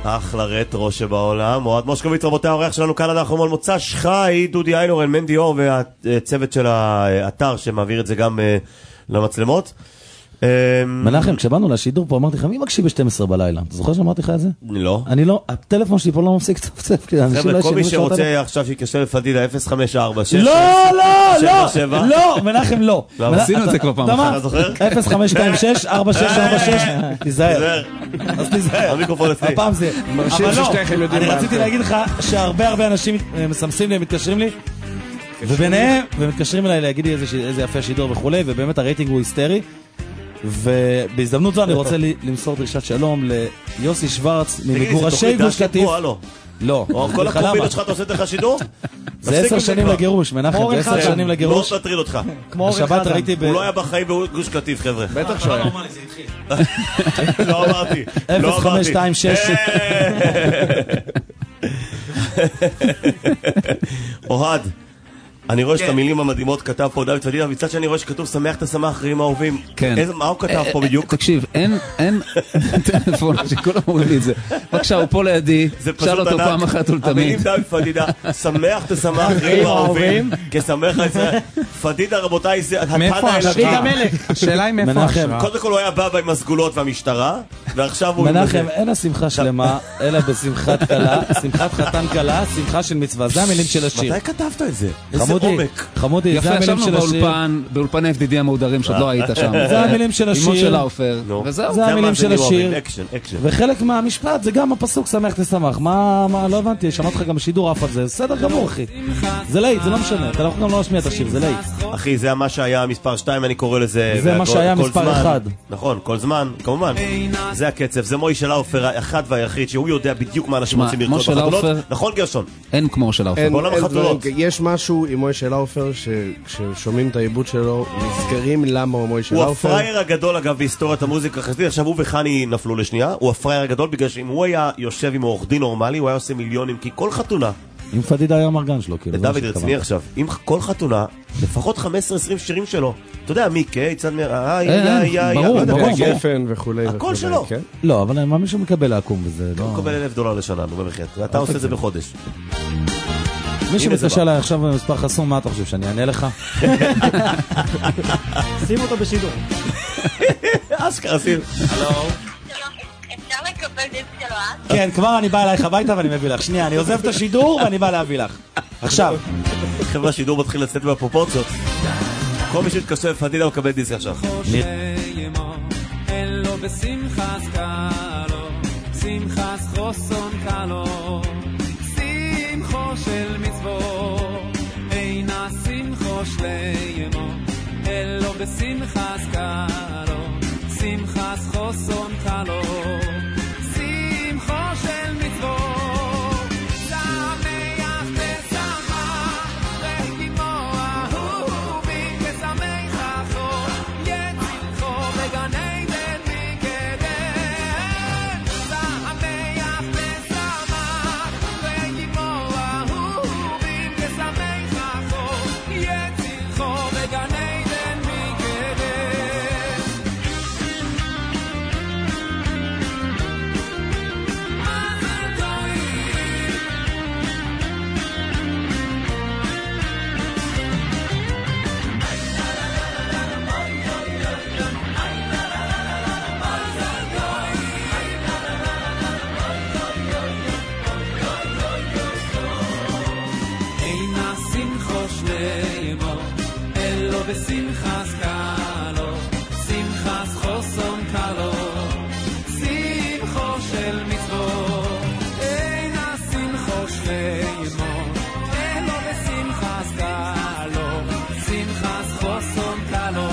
אחלה רטרו שבעולם. אוהד מושקוביץ, רבותי, האורח שלנו כאן, אנחנו מול מוצא שחי, דודי איינורן, מנדי אור והצוות של האתר שמעביר את זה גם למצלמות. מנחם, כשבאנו לשידור פה אמרתי לך, מי מקשיב ב-שתים עשרה בלילה? אתה זוכר שאמרתי לך את זה? לא. אני לא, הטלפון שלי פה לא מפסיק צפצף. חבר'ה, כל מי שרוצה עכשיו שיקשר לפדידה אפס חמש ארבע שש לא, לא, לא, לא, מנחם לא. עשינו את זה כבר פעם אחת. אתה זוכר? אפס חמש שתיים שש ארבע שש ארבע שש, תיזהר. אז תיזהר. המיקרופון אצלי. הפעם זה. אבל לא, אני רציתי להגיד לך שהרבה הרבה אנשים מסמסים לי, מתקשרים לי, וביניהם, ומתקשרים אליי להגיד לי איזה יפה שידור וכולי, ובאמת הרייטינג הוא היסטרי. ובהזדמנות זו אני רוצה למסור דרישת שלום ליוסי שוורץ ממגורשי גוש קטיף. לא. כל הקומבינות שלך אתה עושה לך שידור? זה עשר שנים לגירוש, מנחם, זה עשר שנים לגירוש. לא תטריד אותך. השבת ראיתי ב... הוא לא היה בחיים בגוש קטיף, חבר'ה. בטח שהיה. לא אמרתי. אפס חמש שתיים שש. אוהד, אני רואה שאת המילים המדהימות כתב פה דוד פדידה, מצד שאני רואה שכתוב שמח את השמח אחרים האהובים. כן. מה הוא כתב פה בדיוק? תקשיב, אין, אין טלפון שכולם אומרים לי את זה. בבקשה, הוא פה לידי, שאל אותו פעם אחת ולתמיד. המילים דוד פדידה, שמח את השמח אחרים האהובים, כשמח את זה. פדידה, רבותיי, זה מאיפה ההשראה? השאלה היא מאיפה ההשראה. קודם כל הוא היה בא עם הסגולות והמשטרה, ועכשיו הוא... מנחם, אין השמחה שלמה, אלא בשמחת קלה, שמחת חתן קלה, שמחה של מצווה. זה המילים של השיר. מתי כתבת את זה? חמודי, חמודי, זה המילים של השיר. באולפן, באולפן ה-אף די די המהודרים שעוד לא היית שם. זה המילים של השיר. אימו של האופר, וזהו. זה המילים של השיר. אקשן, אקשן. וחלק מהמשפט זה גם הפסוק שמח תשמח. מה, מה, לא הבנתי, שמעת לך גם שידור אף על זה. בסדר גמור, אחי. זה להיט, זה לא משנה. אתה לא יכול גם לא להשמיע את השיר, זה להיט. אחי, זה מה שהיה מספר שתיים, אני קורא לזה. זה מה שהיה מספר אחד. נכון, כל זמן, כמובן. זה הקצב, זה מוי של האופר האחד והיחיד, שהוא יודע בדיוק מה אנשים רוצים לרקוד בחתונות. נכון, גרשון? אין כמו של האופר. יש משהו עם מוי של האופר שכששומעים את העיבוד שלו נזכרים למה הוא מוי של האופר. הוא הפרייר הגדול אגב בהיסטוריית המוזיקה החסידית. עכשיו הוא וחני נפלו לשנייה. הוא הפרייר הגדול בגלל שאם הוא היה יושב עם עורך דין נורמלי הוא היה עושה מיליונים, כי כל חתונה אם פדידה היה מרגן שלו כאילו. דוד רציני עכשיו, אם כל חתונה לפחות חמש עשרה עשרים שירים שלו, אתה יודע מי כיצד מ... איי איי איי ברור, ברור, גפן וכולי. הכל שלו. לא, אבל מה מישהו מקבל לעקום וזה לא... הוא מקבל אלף דולר לשנה, נו במחיר. ואתה עושה את זה בחודש. מי שמתקשר אליי עכשיו במספר חסום, מה אתה חושב, שאני אענה לך? שים אותו בשידור. אשכרה שים. הלו? אפשר לקבל דיסק שלו אז? כן, כבר אני בא אלייך הביתה ואני מביא לך. שנייה, אני עוזב את השידור ואני בא להביא לך. עכשיו. חבר'ה, השידור מתחיל לצאת בפרופורציות. כל מי שהתקשר לפדידה הוא מקבל דיסק עכשיו. אין לו בשמחס קלו, שמחס חוסון קלו, שמחו של מצוות, אינה שמחו שליימו, אין לו בשמחס קלו, שמחס חוסון קלו, שמחו של מצוות. בשמחס קלו, שמחס חוסון קלו, שמחו של מצוות, אין השמחו שלמו, אלו בשמחס קלו, שמחס חוסון קלו,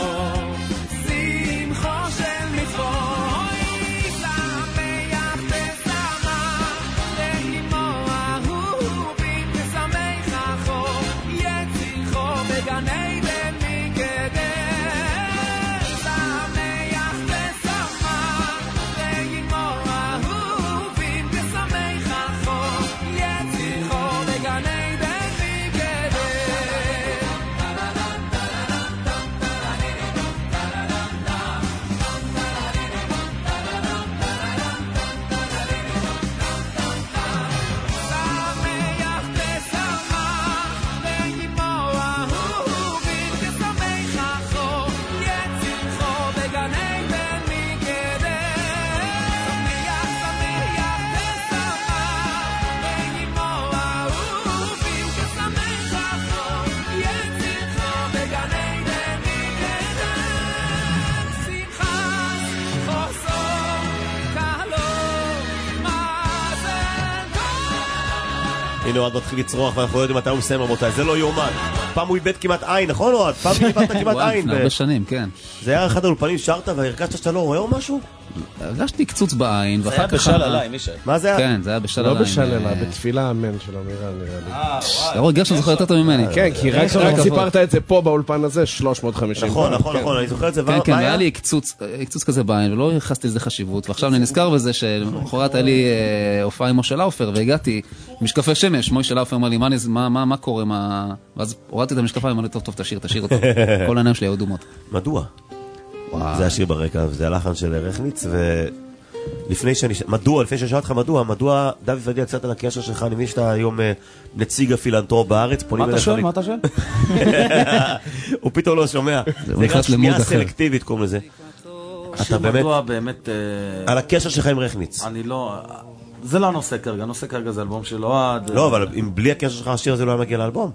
שמחו של מצוות, שמח ושמח, רחימו אהובים ושמח חו, יצילחו בגני הנה אוהד מתחיל לצרוח ואנחנו לא יודעים מתי הוא מסיים רבותיי, זה לא יאומן. פעם הוא איבד כמעט עין, נכון אוהד? פעם הוא איבדת כמעט עין. הרבה שנים, כן. זה היה אחד האולפנים, שרת והרגשת שאתה לא רואה או משהו? הרגשתי קצוץ בעין, זה היה בשל עליי, מישהו. מה זה היה? כן, זה היה בשל לא עליי. בשל אלא, בתפילה אמן של אמירה נראה לי. אה, וואי. אור גרשון זוכר יותר טוב ממני. כן, כי רק סיפרת את זה פה באולפן הזה, שלוש מאות וחמישים. נכון, נכון, נכון, אני זוכר את זה. כן, כן, היה לי קצוץ כזה בעין, ולא ייחסתי לזה חשיבות, ועכשיו אני נזכר בזה שלמחרת היה לי הופעה עם משה לאופר, והגעתי משקפי שמש, משה לאופר אמר לי, מה קורה, ואז הורדתי את המשקפיים, אמר לי, טוב, טוב, תשאיר, תשאיר אותו. כל העיניים שלי היו אדומות. מדוע? זה השיר ברקע, זה הלחן של רכניץ, ולפני שאני... מדוע, לפני שאני שאלת לך מדוע, מדוע דוד ודיע קצת על הקשר שלך, אני מבין שאתה היום נציג הפילנטרופ בארץ, מה אתה שואל? מה אתה שואל? הוא פתאום לא שומע. זה גם שמיעה סלקטיבית, קוראים לזה. אתה באמת... מדוע באמת... על הקשר שלך עם רכניץ. אני לא... זה לא הנושא כרגע, הנושא כרגע זה אלבום של אוהד. לא, אבל אם בלי הקשר שלך השיר הזה לא היה מגיע לאלבום.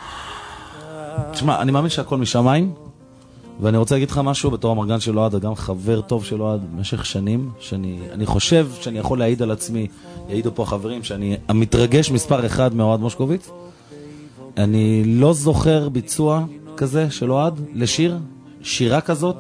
תשמע, אני מאמין שהכל משמיים, ואני רוצה להגיד לך משהו בתור המרגן של אוהד, גם חבר טוב של אוהד במשך שנים, שאני אני חושב שאני יכול להעיד על עצמי, יעידו פה חברים, שאני המתרגש מספר אחד מאוהד מושקוביץ. אני לא זוכר ביצוע כזה של אוהד לשיר, שירה כזאת,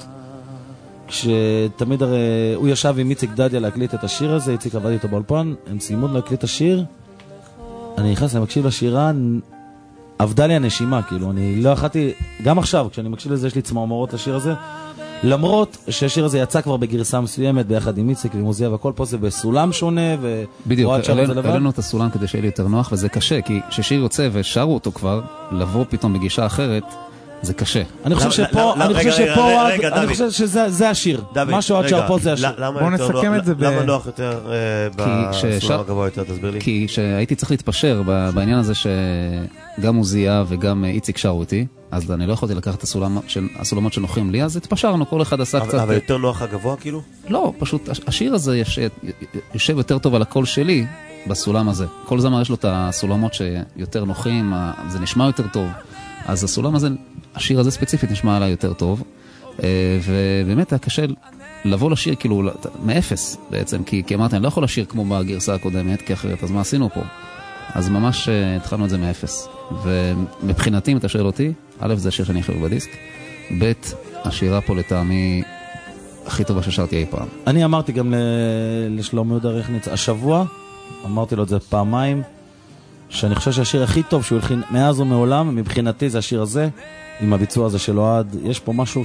כשתמיד הרי הוא ישב עם איציק דדיה להקליט את השיר הזה, איציק עבד איתו באולפן, הם סיימו להקליט את השיר, אני נכנס, אני מקשיב לשירה, עבדה לי הנשימה, כאילו, אני לא יכלתי, גם עכשיו, כשאני מקשיב לזה, יש לי צמרמורות לשיר הזה, למרות שהשיר הזה יצא כבר בגרסה מסוימת, ביחד עם איציק ועם עוזיה, והכל פה זה בסולם שונה, בדיוק, העלינו את הסולם כדי שיהיה לי יותר נוח, וזה קשה, כי כששיר יוצא ושרו אותו כבר, לבוא פתאום בגישה אחרת, זה קשה. אני חושב שפה, אני חושב שפה, אני חושב שזה השיר. מה שעוד שר פה זה השיר. בואו נסכם את זה. למה נוח יותר בסולם הגבוה יותר, תסביר לי? כי שהייתי צריך להתפשר בעניין הזה שגם עוזיה וגם איציק שרו איתי, אז אני לא יכולתי לקחת את הסולמות שנוחים לי, אז התפשרנו, כל אחד עשה קצת... אבל יותר נוח הגבוה כאילו? לא, פשוט השיר הזה יושב יותר טוב על הקול שלי בסולם הזה. כל זמר יש לו את הסולמות שיותר נוחים, זה נשמע יותר טוב. אז הסולם הזה, השיר הזה ספציפית נשמע עליי יותר טוב, ובאמת היה קשה לבוא לשיר כאילו מאפס בעצם, כי, כי אמרתי, אני לא יכול לשיר כמו בגרסה הקודמת, כי אחרת, אז מה עשינו פה? אז ממש התחלנו את זה מאפס. ומבחינתי, אם אתה שואל אותי, א', זה השיר שאני חייב בדיסק, ב', השירה פה לטעמי הכי טובה ששרתי אי פעם. אני אמרתי גם לשלומי יהודה רכניץ, השבוע, אמרתי לו את זה פעמיים, שאני חושב שהשיר הכי טוב שהוא הלחין מאז ומעולם, מבחינתי זה השיר הזה, עם הביצוע הזה של אוהד. יש פה משהו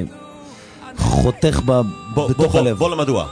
שחותך בתוך הלב. בוא למדוע.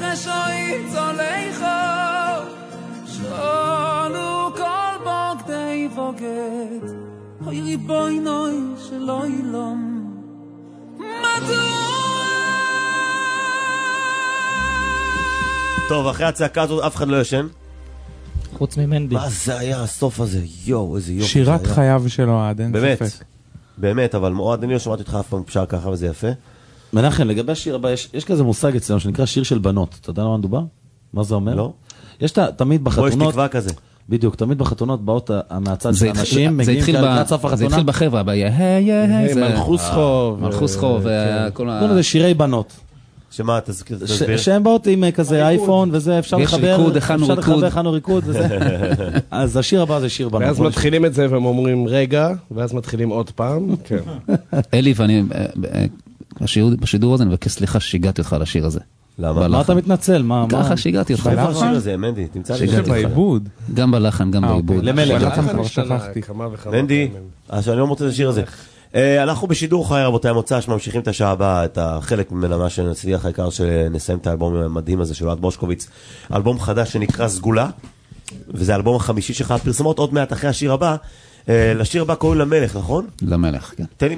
חשוי צוליכו שונו כל בוגדי בוגד אוי ריבוי נוי שלא ילום מדוע טוב, אחרי הצעקה הזאת אף אחד לא ישן. חוץ ממנדי. מה זה היה הסוף הזה? יואו, איזה יופי. שירת חייו של אוהד, אין באמת, ספק. באמת, אבל אוהד, אני לא שמעתי אותך אף פעם שר ככה וזה יפה. מנחם, לגבי השיר הבא, יש, יש כזה מושג אצלנו שנקרא שיר של בנות. אתה יודע למה מדובר? מה זה אומר? לא. יש ת, תמיד בחתונות... פה יש תקווה כזה. בדיוק, תמיד בחתונות באות מהצד של אנשים, זה מגיעים לקראת סוף החתונה. זה התחיל בחברה, מלכוס חוב. מלכוס חוב, וכל ה... לא, זה שירי בנות. שמה, תסביר? שהם באות עם כזה אייפון וזה, אפשר לחבר, יש ריקוד, הכנו אפשר ריקוד. לחבר, הכנו ריקוד וזה. אז השיר הבא זה שיר בנות. ואז מתחילים את זה והם אומרים רגע, ואז מתחילים עוד פעם. כן. אלי, ואני, בשידור הזה אני מבקש סליחה שהגעתי אותך לשיר הזה. למה? מה אתה מתנצל? ככה שהגעתי אותך. איפה השיר הזה, מנדי? תמצא לי זה בעיבוד. גם בלחן, גם בעיבוד. למלך. בלחן כבר שכחתי. מנדי, אז אני לא מוצא את השיר הזה. אנחנו בשידור חי רבותיי מוצא שממשיכים את השעה הבאה, את החלק ממנה מה שנצליח העיקר שנסיים את האלבום המדהים הזה של אוהד מושקוביץ, אלבום חדש שנקרא סגולה, וזה האלבום החמישי שלך, פרסמות עוד מעט אחרי השיר הבא. לשיר הבא קוראים למלך, נכון? למלך, כן. תן לי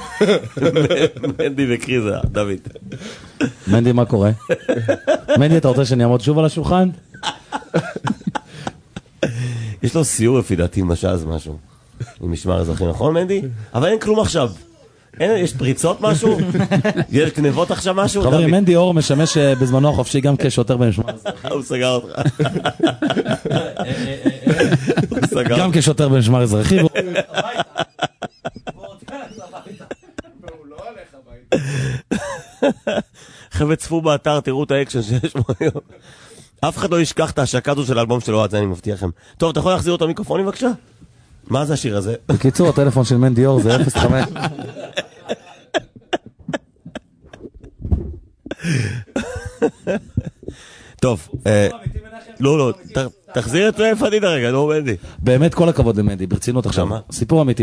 מנדי וקריזה, דוד. מנדי, מה קורה? מנדי, אתה רוצה שאני אעמוד שוב על השולחן? יש לו סיור לפי דעתי משאז משהו עם משמר אזרחי, נכון מנדי? אבל אין כלום עכשיו. אין, יש פריצות משהו? יש גנבות עכשיו משהו? חברים, מנדי אור משמש בזמנו החופשי גם כשוטר במשמר אזרחי. הוא סגר אותך. הוא סגר. גם כששוטר במשמר אזרחי. חבר'ה, צפו באתר, תראו את האקשן שיש בו היום. אף אחד לא ישכח את ההשקה הזו של האלבום של אוהד, זה אני מבטיח לכם. טוב, אתה יכול להחזיר אותו מיקרופונים בבקשה? מה זה השיר הזה? בקיצור, הטלפון של מנדי אור זה אפס חמש. טוב, לא, לא, תחזיר את פדידה רגע, לא מנדי. באמת כל הכבוד למנדי, ברצינות עכשיו. סיפור אמיתי.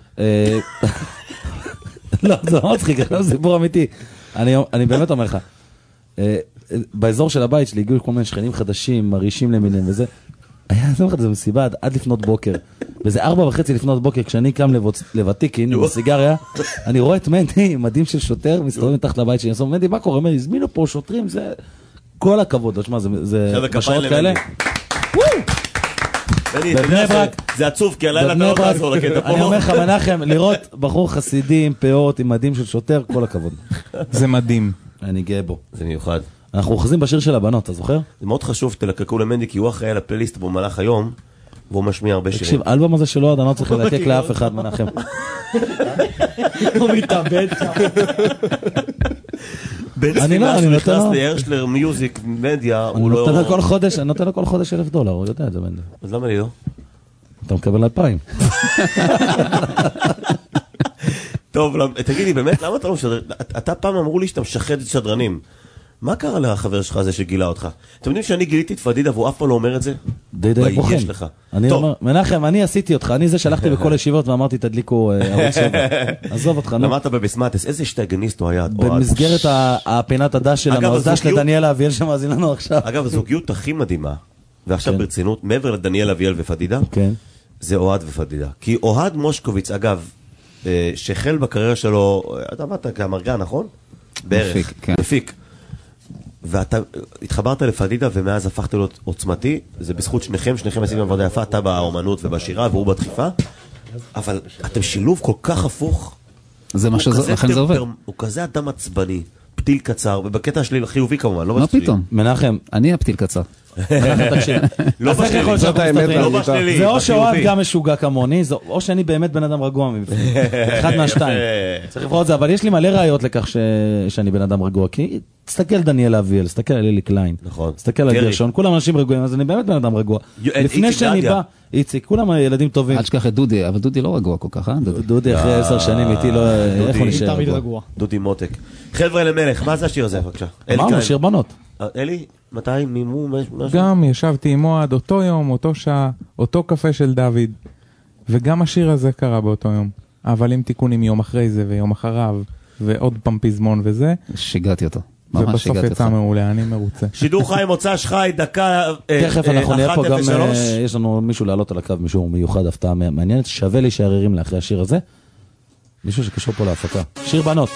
לא, זה לא מצחיק, זה סיפור אמיתי. אני באמת אומר לך, באזור של הבית שלי הגיעו כל מיני שכנים חדשים, מרישים למיניהם וזה. היה, אני אומר לך, זה מסיבה עד לפנות בוקר. וזה ארבע וחצי לפנות בוקר, כשאני קם לוותיקין עם הסיגריה, אני רואה את מנדי עם מדים של שוטר, מסתובב מתחת לבית שלי, אני אומר, מנדי, מה קורה? אומר, הזמינו פה שוטרים, זה כל הכבוד, תשמע, זה בשעות כאלה. בבני ברק. זה עצוב, כי הלילה אתה לא תעזור לקטע פה. אני אומר לך, מנחם, לראות בחור חסידים, פאות, עם מדים של שוטר, כל הכבוד. זה מדהים. אני גאה בו. זה מיוחד. אנחנו אוחזים בשיר של הבנות, אתה זוכר? זה מאוד חשוב שתלקקו למנדי, כי הוא אחראי על הפלייליסט במהלך היום, והוא משמיע הרבה שירים. תקשיב, האלבום הזה שלו, אני לא צריך ללקק לאף אחד, מנחם. הוא מתאבד שם. בן ספינה שהוא נכנס להרשלר מיוזיק מדיה, הוא לא... אני נותן לו כל חודש אלף דולר, הוא יודע את זה, מנדי. אז למה לי לא? אתה מקבל אלפיים. טוב, תגידי, באמת, למה אתה לא משדר? אתה פעם אמרו לי שאתה משחד את שדרנים. מה קרה לחבר שלך הזה שגילה אותך? אתם יודעים שאני גיליתי את פדידה והוא אף פעם לא אומר את זה? די די בוחן. יש לך. אני אומר, מנחם, אני עשיתי אותך, אני זה שלחתי בכל הישיבות ואמרתי תדליקו ערוץ שבע. עזוב אותך, נו. למדת בבסמטס, איזה שטייגניסט הוא היה. במסגרת הפינת הדש שלנו, הדש לדניאל אביאל שמאזין לנו עכשיו. אגב, הזוגיות הכי מדהימה, ועכשיו ברצינות, מעבר לדניאל אביאל ופדידה, זה אוהד ופדידה. כי אוהד מושקוביץ, אגב, שהחל בקריירה שלו, אתה אמרת כמרגן, נכון? בערך. מפיק. ואתה התחברת לפדידה ומאז הפכת להיות עוצמתי, זה בזכות שניכם, שניכם עשיתם עבודה יפה, אתה באומנות ובשירה והוא בדחיפה, אבל אתם שילוב כל כך הפוך. זה מה שזה, לכן זה עובד. הוא כזה אדם עצבני, פתיל קצר, ובקטע שלי חיובי כמובן, לא בשבילי. מה פתאום? מנחם. אני הפתיל קצר. לא בשבילי. זה או שאוהד גם משוגע כמוני, או שאני באמת בן אדם רגוע מבפנים. אחד מהשתיים. צריך לבחור את זה, אבל יש לי מלא ראיות לכך שאני בן אדם רגוע, כי תסתכל על דניאל אביאל, תסתכל על אלי קליין, תסתכל על גרשון, כולם אנשים רגועים, אז אני באמת בן אדם רגוע. לפני שאני בא, איציק, כולם ילדים טובים. אל תשכח את דודי, אבל דודי לא רגוע כל כך, אה? דודי אחרי עשר שנים איתי, איך הוא נשאר רגוע? דודי מותק. חבר'ה למלך, מה זה השיר הזה, בבקשה? אמרנו, שיר בנות. אלי, מתי? מימו? גם ישבתי עם אוהד אותו יום, אותו שעה, אותו קפה של דוד, וגם השיר הזה קרה באותו יום. אבל עם תיקונים יום אחרי זה ויום אחריו, ועוד פעם פזמון וזה. שיגעתי אותו. ובסוף יצא מעולה, אני מרוצה. שידור חי מוצא שחי, דקה תכף אנחנו נהיה פה גם, יש לנו מישהו לעלות על הקו, מישהו מיוחד, הפתעה מעניינת, שווה לי שערערים לאחרי השיר הזה, מישהו שקשור פה להפקה. שיר בנות.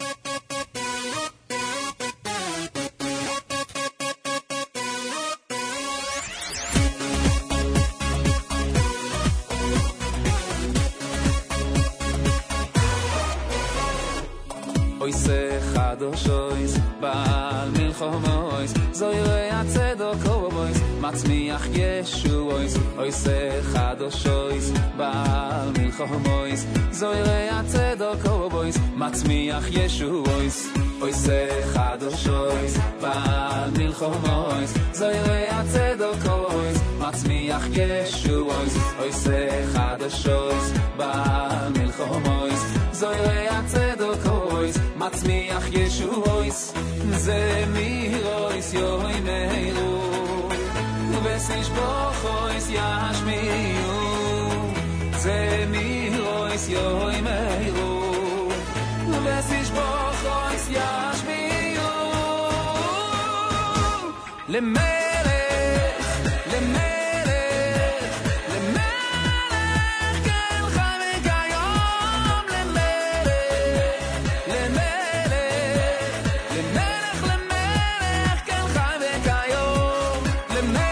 מצמיח ישועויס, אויסה חדושויס, בעל מלחומויס, זוירי הצדוק אובויס, מצמיח ישועויס, אויסה חדושויס, בעל מלחומויס, זוירי הצדוק אובויס, מצמיח ישועויס, אויסה חדושויס, בעל מלחומויס, זוירי הצדוק אובויס, מצמיח ישועויס, זה מירויס יוי מהירו וסיש בוחויס ישמיעו זה מירויס יוי מהירו וסיש בוחויס ישמיעו למלך למלך למלך כן חי וכיום למלך למלך למלך למלך כן חי וכיום למלך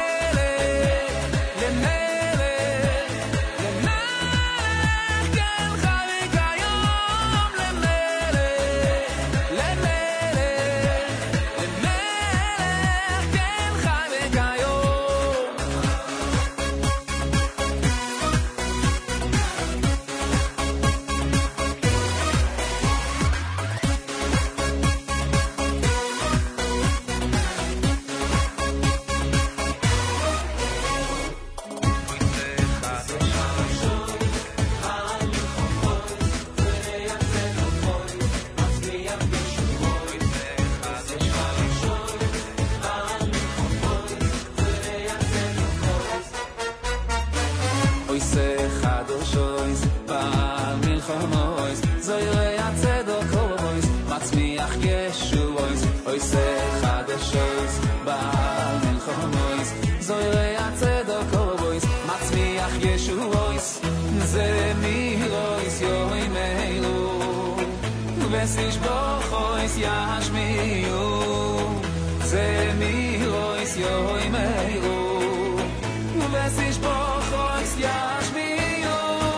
וסיש בוחויס ישמיעו זה מירויס יוי מהירו וסיש בוחויס ישמיעו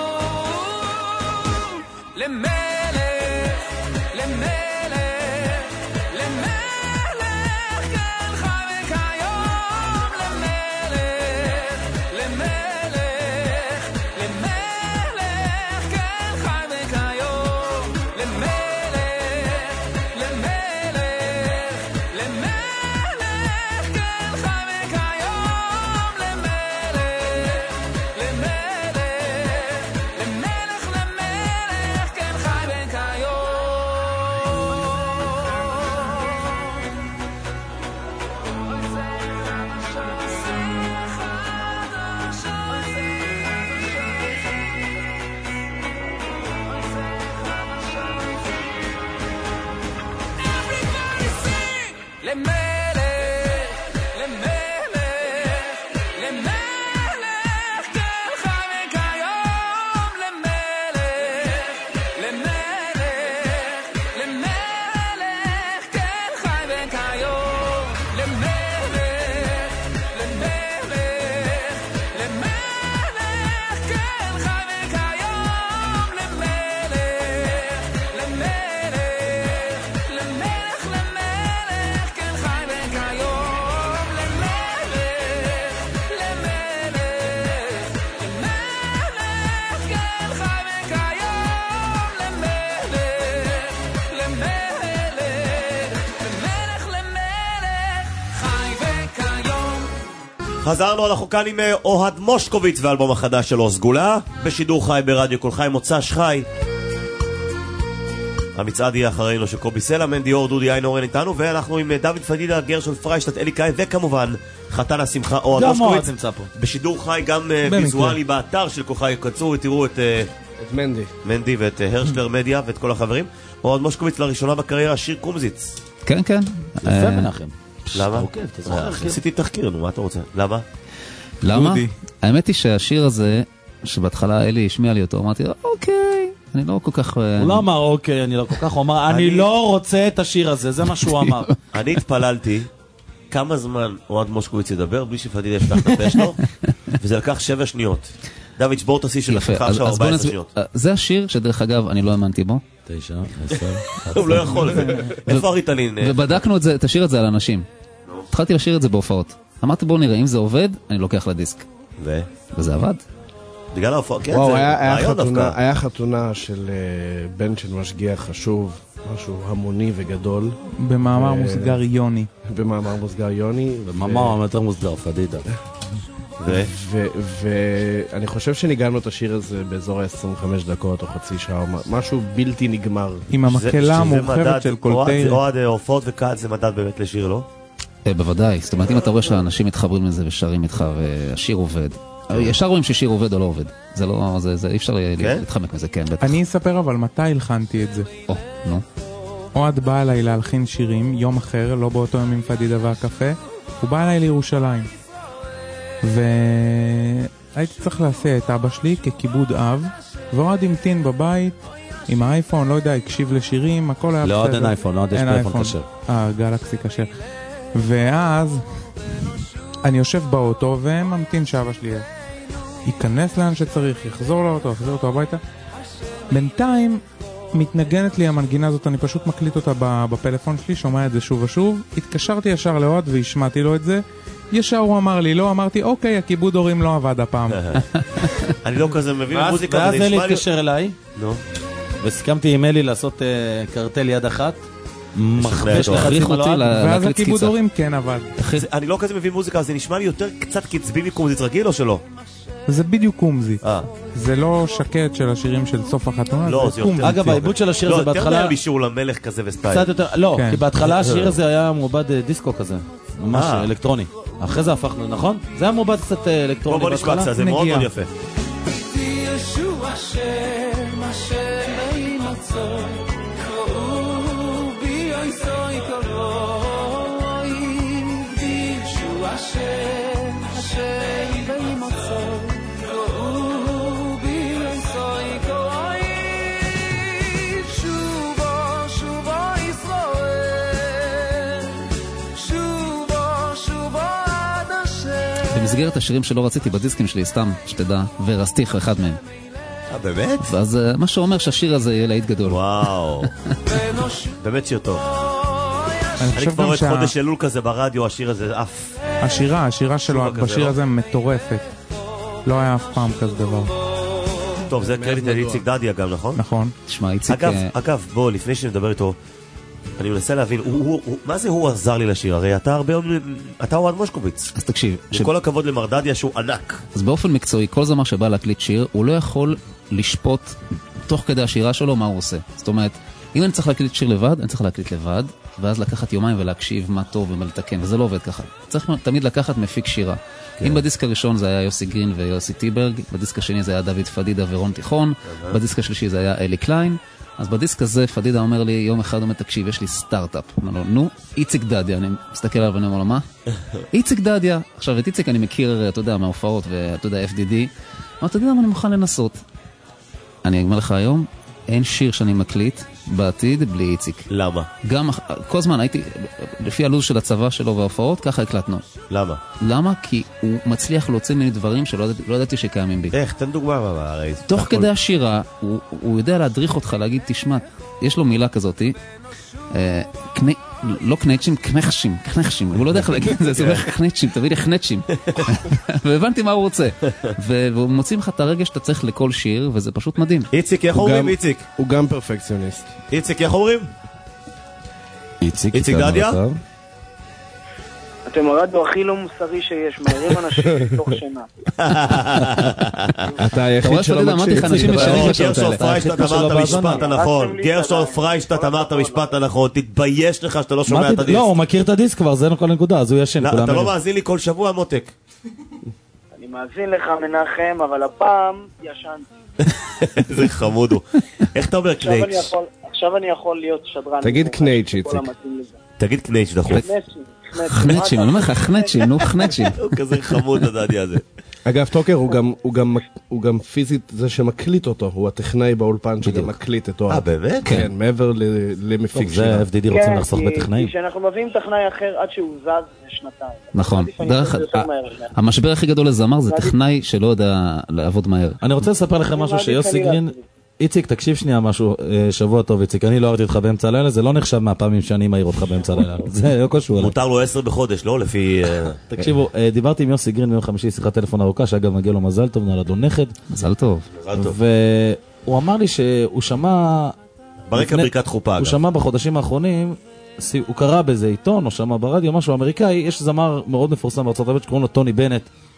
למלך למלך למלך כן חי וכיום למלך למלך למלך כן חי וכיום למלך חזרנו, אנחנו כאן עם אוהד מושקוביץ ואלבום החדש שלו סגולה בשידור חי ברדיו כל חי מוצא שחי. המצעד יהיה אחרינו של קובי סלע, מנדי אור, דודי איינורן איתנו, ואנחנו עם דוד פדידה, גרשון פריישטט, אלי קאי, וכמובן חתן השמחה אוהד מושקוביץ בשידור חי גם ויזואלי באתר של כל חי. קצרו, תראו את את מנדי מנדי ואת הרשלר מדיה ואת כל החברים. אוהד מושקוביץ לראשונה בקריירה שיר קומזיץ כן, כן. יפה מנחם. למה? אוקיי, אתה זוכר. עשיתי תחקיר, נו, מה אתה רוצה? למה? למה? האמת היא שהשיר הזה, שבהתחלה אלי השמיע לי אותו, אמרתי, אוקיי, אני לא כל כך... הוא לא אמר אוקיי, אני לא כל כך, הוא אמר, אני לא רוצה את השיר הזה, זה מה שהוא אמר. אני התפללתי כמה זמן אוהד מושקוביץ ידבר, בלי שפדידה יפתח את הפה שלו, וזה לקח שבע שניות. דוד, שבור תעשי של עצמך עכשיו ארבע עשרה שניות. זה השיר שדרך אגב, אני לא האמנתי בו. תשע, עשר. הוא לא יכול. איפה הריטלין? ובדקנו את השיר הזה על אנשים. התחלתי לשיר את זה בהופעות. אמרתי בואו נראה, אם זה עובד, אני לוקח לדיסק. ו? וזה עבד. בגלל ההופעות, כן, וואו, זה היה רעיון חתונה, דווקא. היה חתונה של בן של משגיח חשוב, משהו המוני וגדול. במאמר מוסגר יוני. במאמר מוסגר יוני. במאמר יותר מוסגר, פדידה. ואני חושב שניגענו את השיר הזה באזור ה-עשרים וחמש דקות או חצי שעה, משהו בלתי נגמר. עם המקהלה המורחבת של קולטי. אוהד, הופעות וקהל זה מדד באמת לשיר, לא? בוודאי, זאת אומרת אם אתה רואה שהאנשים מתחברים לזה ושרים איתך והשיר עובד, ישר רואים ששיר עובד או לא עובד. זה לא, זה אי אפשר להתחמק מזה, כן, בטח. אני אספר אבל מתי הלחנתי את זה. או, נו. אוהד בא אליי להלחין שירים, יום אחר, לא באותו יום עם פדידה והקפה, הוא בא אליי לירושלים. והייתי צריך להסיע את אבא שלי ככיבוד אב, ואוהד המתין בבית עם האייפון, לא יודע, הקשיב לשירים, הכל היה בסדר. לא, אין אייפון, לא, יש טלפון כשר. אה, גלקסי כשר. ואז אני יושב באוטו וממתין שאבא שלי ייכנס לאן שצריך, יחזור לאוטו, יחזור אותו הביתה. בינתיים מתנגנת לי המנגינה הזאת, אני פשוט מקליט אותה בפלאפון שלי, שומע את זה שוב ושוב. התקשרתי ישר לאוהד והשמעתי לו את זה. ישר הוא אמר לי, לא, אמרתי, אוקיי, הכיבוד הורים לא עבד הפעם. אני לא כזה מבין מוזיקה. ואז אלי התקשר אליי, נו. וסיכמתי עם אלי לעשות קרטל יד אחת, מחבש לחצים על אוהד. ואז הכיבוד הורים כן עבד. אני לא כזה מבין מוזיקה, אז זה נשמע לי יותר קצת קצבי מקומזית רגיל או שלא? זה בדיוק קומזי. זה לא שקט של השירים של סוף החתונה, לא, זה קומזי. אגב, העיבוד של השיר הזה בהתחלה... לא, יותר בישור למלך כזה וסטייל. קצת יותר, לא, כי בהתחלה השיר הזה היה מובד דיסקו כזה, ממש אלקטרוני. אחרי זה הפכנו, נכון? זה היה מובד קצת אלקטרוני. בוא נשמע קצת, זה מאוד מאוד יפה. ישוע השם, השם ימצוא, קראו בי אויסוי קרוי, ישוע השם, השם ימצוא, קראו בי אויסוי קרוי, שובו, שובו ישראל, שובו, שובו עד השם. במסגרת השירים שלא רציתי בדיסקים שלי, סתם, שתדע, ורסתיך אחד מהם. אה, באמת? ואז מה שאומר שהשיר הזה יהיה להיט גדול. וואו. באמת שיר טוב. אני כבר רואה את חודש אלול כזה ברדיו, השיר הזה אף. השירה, השירה שלו בשיר הזה מטורפת. לא היה אף פעם כזה דבר. טוב, זה קרדיט על איציק דדיה גם, נכון? נכון. תשמע, איציק... אגב, אגב, בוא, לפני שנדבר איתו, אני מנסה להבין, מה זה הוא עזר לי לשיר? הרי אתה הרבה, אתה אוהד מושקוביץ. אז תקשיב. וכל הכבוד למר דדיה שהוא ענק. אז באופן מקצועי, כל זמר שבא להקליט שיר, הוא לא יכול לשפוט תוך כדי השירה שלו מה הוא עושה. זאת אומרת, אם אני צריך להקליט שיר לבד, אני צריך להקליט לבד, ואז לקחת יומיים ולהקשיב מה טוב ומה לתקן, וזה לא עובד ככה. צריך תמיד לקחת מפיק שירה. אם בדיסק הראשון זה היה יוסי גרין ויוסי טיברג, בדיסק השני זה היה דוד פדידה ורון תיכון, בדיסק השלישי זה היה אלי קליין, אז בדיסק הזה פדידה אומר לי, יום אחד אומר, תקשיב, יש לי סטארט-אפ. אומר לו, נו, איציק דדיה. אני מסתכל עליו ואני אומר לו, מה? איציק דדיה. עכשיו, את איציק אני מכיר, אתה יודע, מההופעות, ואתה יודע, אף די די. אבל אתה יודע מה, אני מוכן לנסות. אני אגמר לך היום, אין שיר שאני מקליט בעתיד בלי איציק. למה? גם, כל זמן הייתי, לפי הלוז של הצבא שלו וההופעות, ככה הקלטנו. למה? למה? כי הוא מצליח להוציא ממני דברים שלא לא ידעתי שקיימים בי. איך? תן דוגמה, הרי... תוך כדי השירה, הוא, הוא יודע להדריך אותך, להגיד, תשמע, יש לו מילה כזאת, אה, קנה, לא קנצ'ים, קנחשים, קנחשים, הוא לא יודע איך להגיד את זה, זה הולך קנצ'ים, תביא לי קנצ'ים. והבנתי מה הוא רוצה. והוא מוציא לך את הרגש שאתה צריך לכל שיר, וזה פשוט מדהים. איציק, איך אומרים איציק? הוא גם פרפקציוניסט. איציק, איך אומרים? איציק, איציק דדיה? אתם הרדיו הכי לא מוסרי שיש, מהירים אנשים מתוך שינה. אתה היחיד שלא מקשיב. גרשון פריישטט אמר את המשפט הנכון. גרשון פריישטט אמר את המשפט הנכון. תתבייש לך שאתה לא שומע את הדיסק. לא, הוא מכיר את הדיסק כבר, זה כל נקודה, אז הוא ישן. אתה לא מאזין לי כל שבוע, מותק. אני מאזין לך מנחם, אבל הפעם ישנתי. איזה חמוד הוא. איך אתה אומר קנייץ'? עכשיו אני יכול להיות שדרן. תגיד קנייץ', איציק. תגיד קנייץ' דחוף. חנצ'ים, אני אומר לך, חנצ'ים, נו חנצ'ים. הוא כזה חמוד הדעתי הזה. אגב, טוקר הוא גם, הוא גם, הוא גם פיזית זה שמקליט אותו, הוא הטכנאי באולפן שגם מקליט את אוהד. אה, באמת? כן, מעבר למפיק שירה. זה אף די די רוצים לחסוך בטכנאים. כי כשאנחנו מביאים טכנאי אחר עד שהוא זז לשנתיים. נכון, המשבר הכי גדול לזמר זה טכנאי שלא יודע לעבוד מהר. אני רוצה לספר לכם משהו שיוסי גרין, איציק, תקשיב שנייה משהו, שבוע טוב איציק, אני לא אהרתי אותך באמצע הלילה, זה לא נחשב מהפעמים שאני מעיר אותך באמצע הלילה, זה לא קשור. מותר לו עשר בחודש, לא לפי... תקשיבו, דיברתי עם יוסי גרין ביום חמישי, שיחת טלפון ארוכה, שאגב מגיע לו מזל טוב, נולד לו נכד. מזל טוב. והוא אמר לי שהוא שמע... ברקע ברכת חופה, אגב. הוא שמע בחודשים האחרונים, הוא קרא באיזה עיתון, או שמע ברדיו, משהו אמריקאי, יש זמר מאוד מפורסם בארצות הברית שקוראים לו טוני בנט,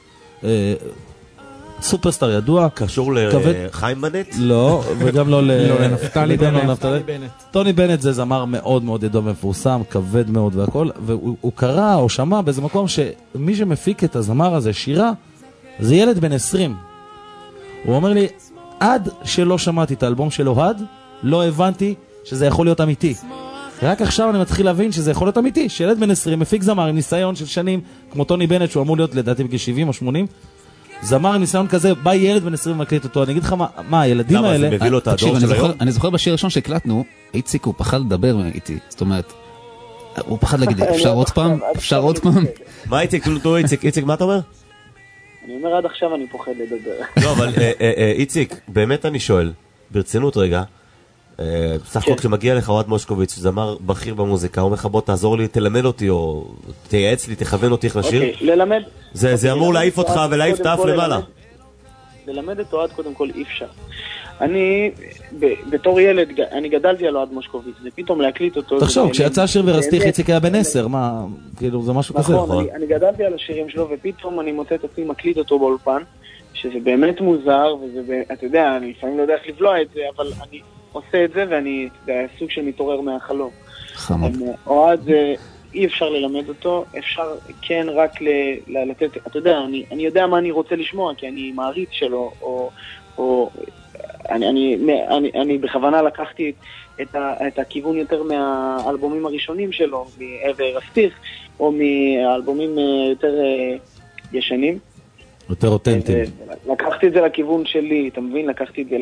סופרסטאר ידוע. קשור לחיים בנט? לא, וגם לא לנפתלי בנט. טוני בנט זה זמר מאוד מאוד ידוע ומפורסם, כבד מאוד והכל, והוא קרא או שמע באיזה מקום שמי שמפיק את הזמר הזה, שירה, זה ילד בן עשרים. הוא אומר לי, עד שלא שמעתי את האלבום של אוהד, לא הבנתי שזה יכול להיות אמיתי. רק עכשיו אני מתחיל להבין שזה יכול להיות אמיתי, שילד בן עשרים מפיק זמר עם ניסיון של שנים, כמו טוני בנט שהוא אמור להיות לדעתי בגיל שבעים או שמונים, זמר עם ניסיון כזה, בא ילד בן עשרים ומקליט אותו. אני אגיד לך מה, מה הילדים האלה... למה, זה מביא לו את הדור של היום? אני זוכר בשיר הראשון שהקלטנו, איציק הוא פחד לדבר איתי, זאת אומרת, הוא פחד להגיד, אפשר עוד פעם? אפשר עוד פעם? מה איציק? תולדו איציק, איציק, מה אתה אומר? אני אומר עד עכשיו אני פוחד לדבר. לא, אבל איציק, באמת אני שואל, ברצינות רגע, בסך הכל כשמגיע לך אוהד מושקוביץ, זמר בכיר במוזיקה, הוא אומר לך בוא תעזור לי, תלמד אותי או תייעץ לי, תכוון אותי איך לשיר. אוקיי, ללמד. זה אמור להעיף אותך ולהעיף את האף למעלה. ללמד את אוהד קודם כל אי אפשר. אני, בתור ילד, אני גדלתי על אוהד מושקוביץ, ופתאום להקליט אותו... תחשוב, כשיצא שיר ורסטיך איציק היה בן עשר, מה, כאילו זה משהו כזה. נכון, אני גדלתי על השירים שלו, ופתאום אני מוצא את עצמי מקליט אותו באולפן, שזה באמת מוזר, וזה, אתה יודע, אני לפעמים לא יודע איך לבלוע את זה, אבל אני עושה את זה, ואני, זה סוג של מתעורר מהחלום. חמוד. אוהד, אי אפשר ללמד אותו, אפשר כן רק לתת, אתה יודע, אני, אני יודע מה אני רוצה לשמוע, כי אני מעריץ שלו, או, או אני, אני, אני, אני בכוונה לקחתי את, ה, את הכיוון יותר מהאלבומים הראשונים שלו, מעבר הסטיך, או מהאלבומים יותר ישנים. יותר אותנטיים. לקחתי את זה לכיוון שלי, אתה מבין? לקחתי את זה ל...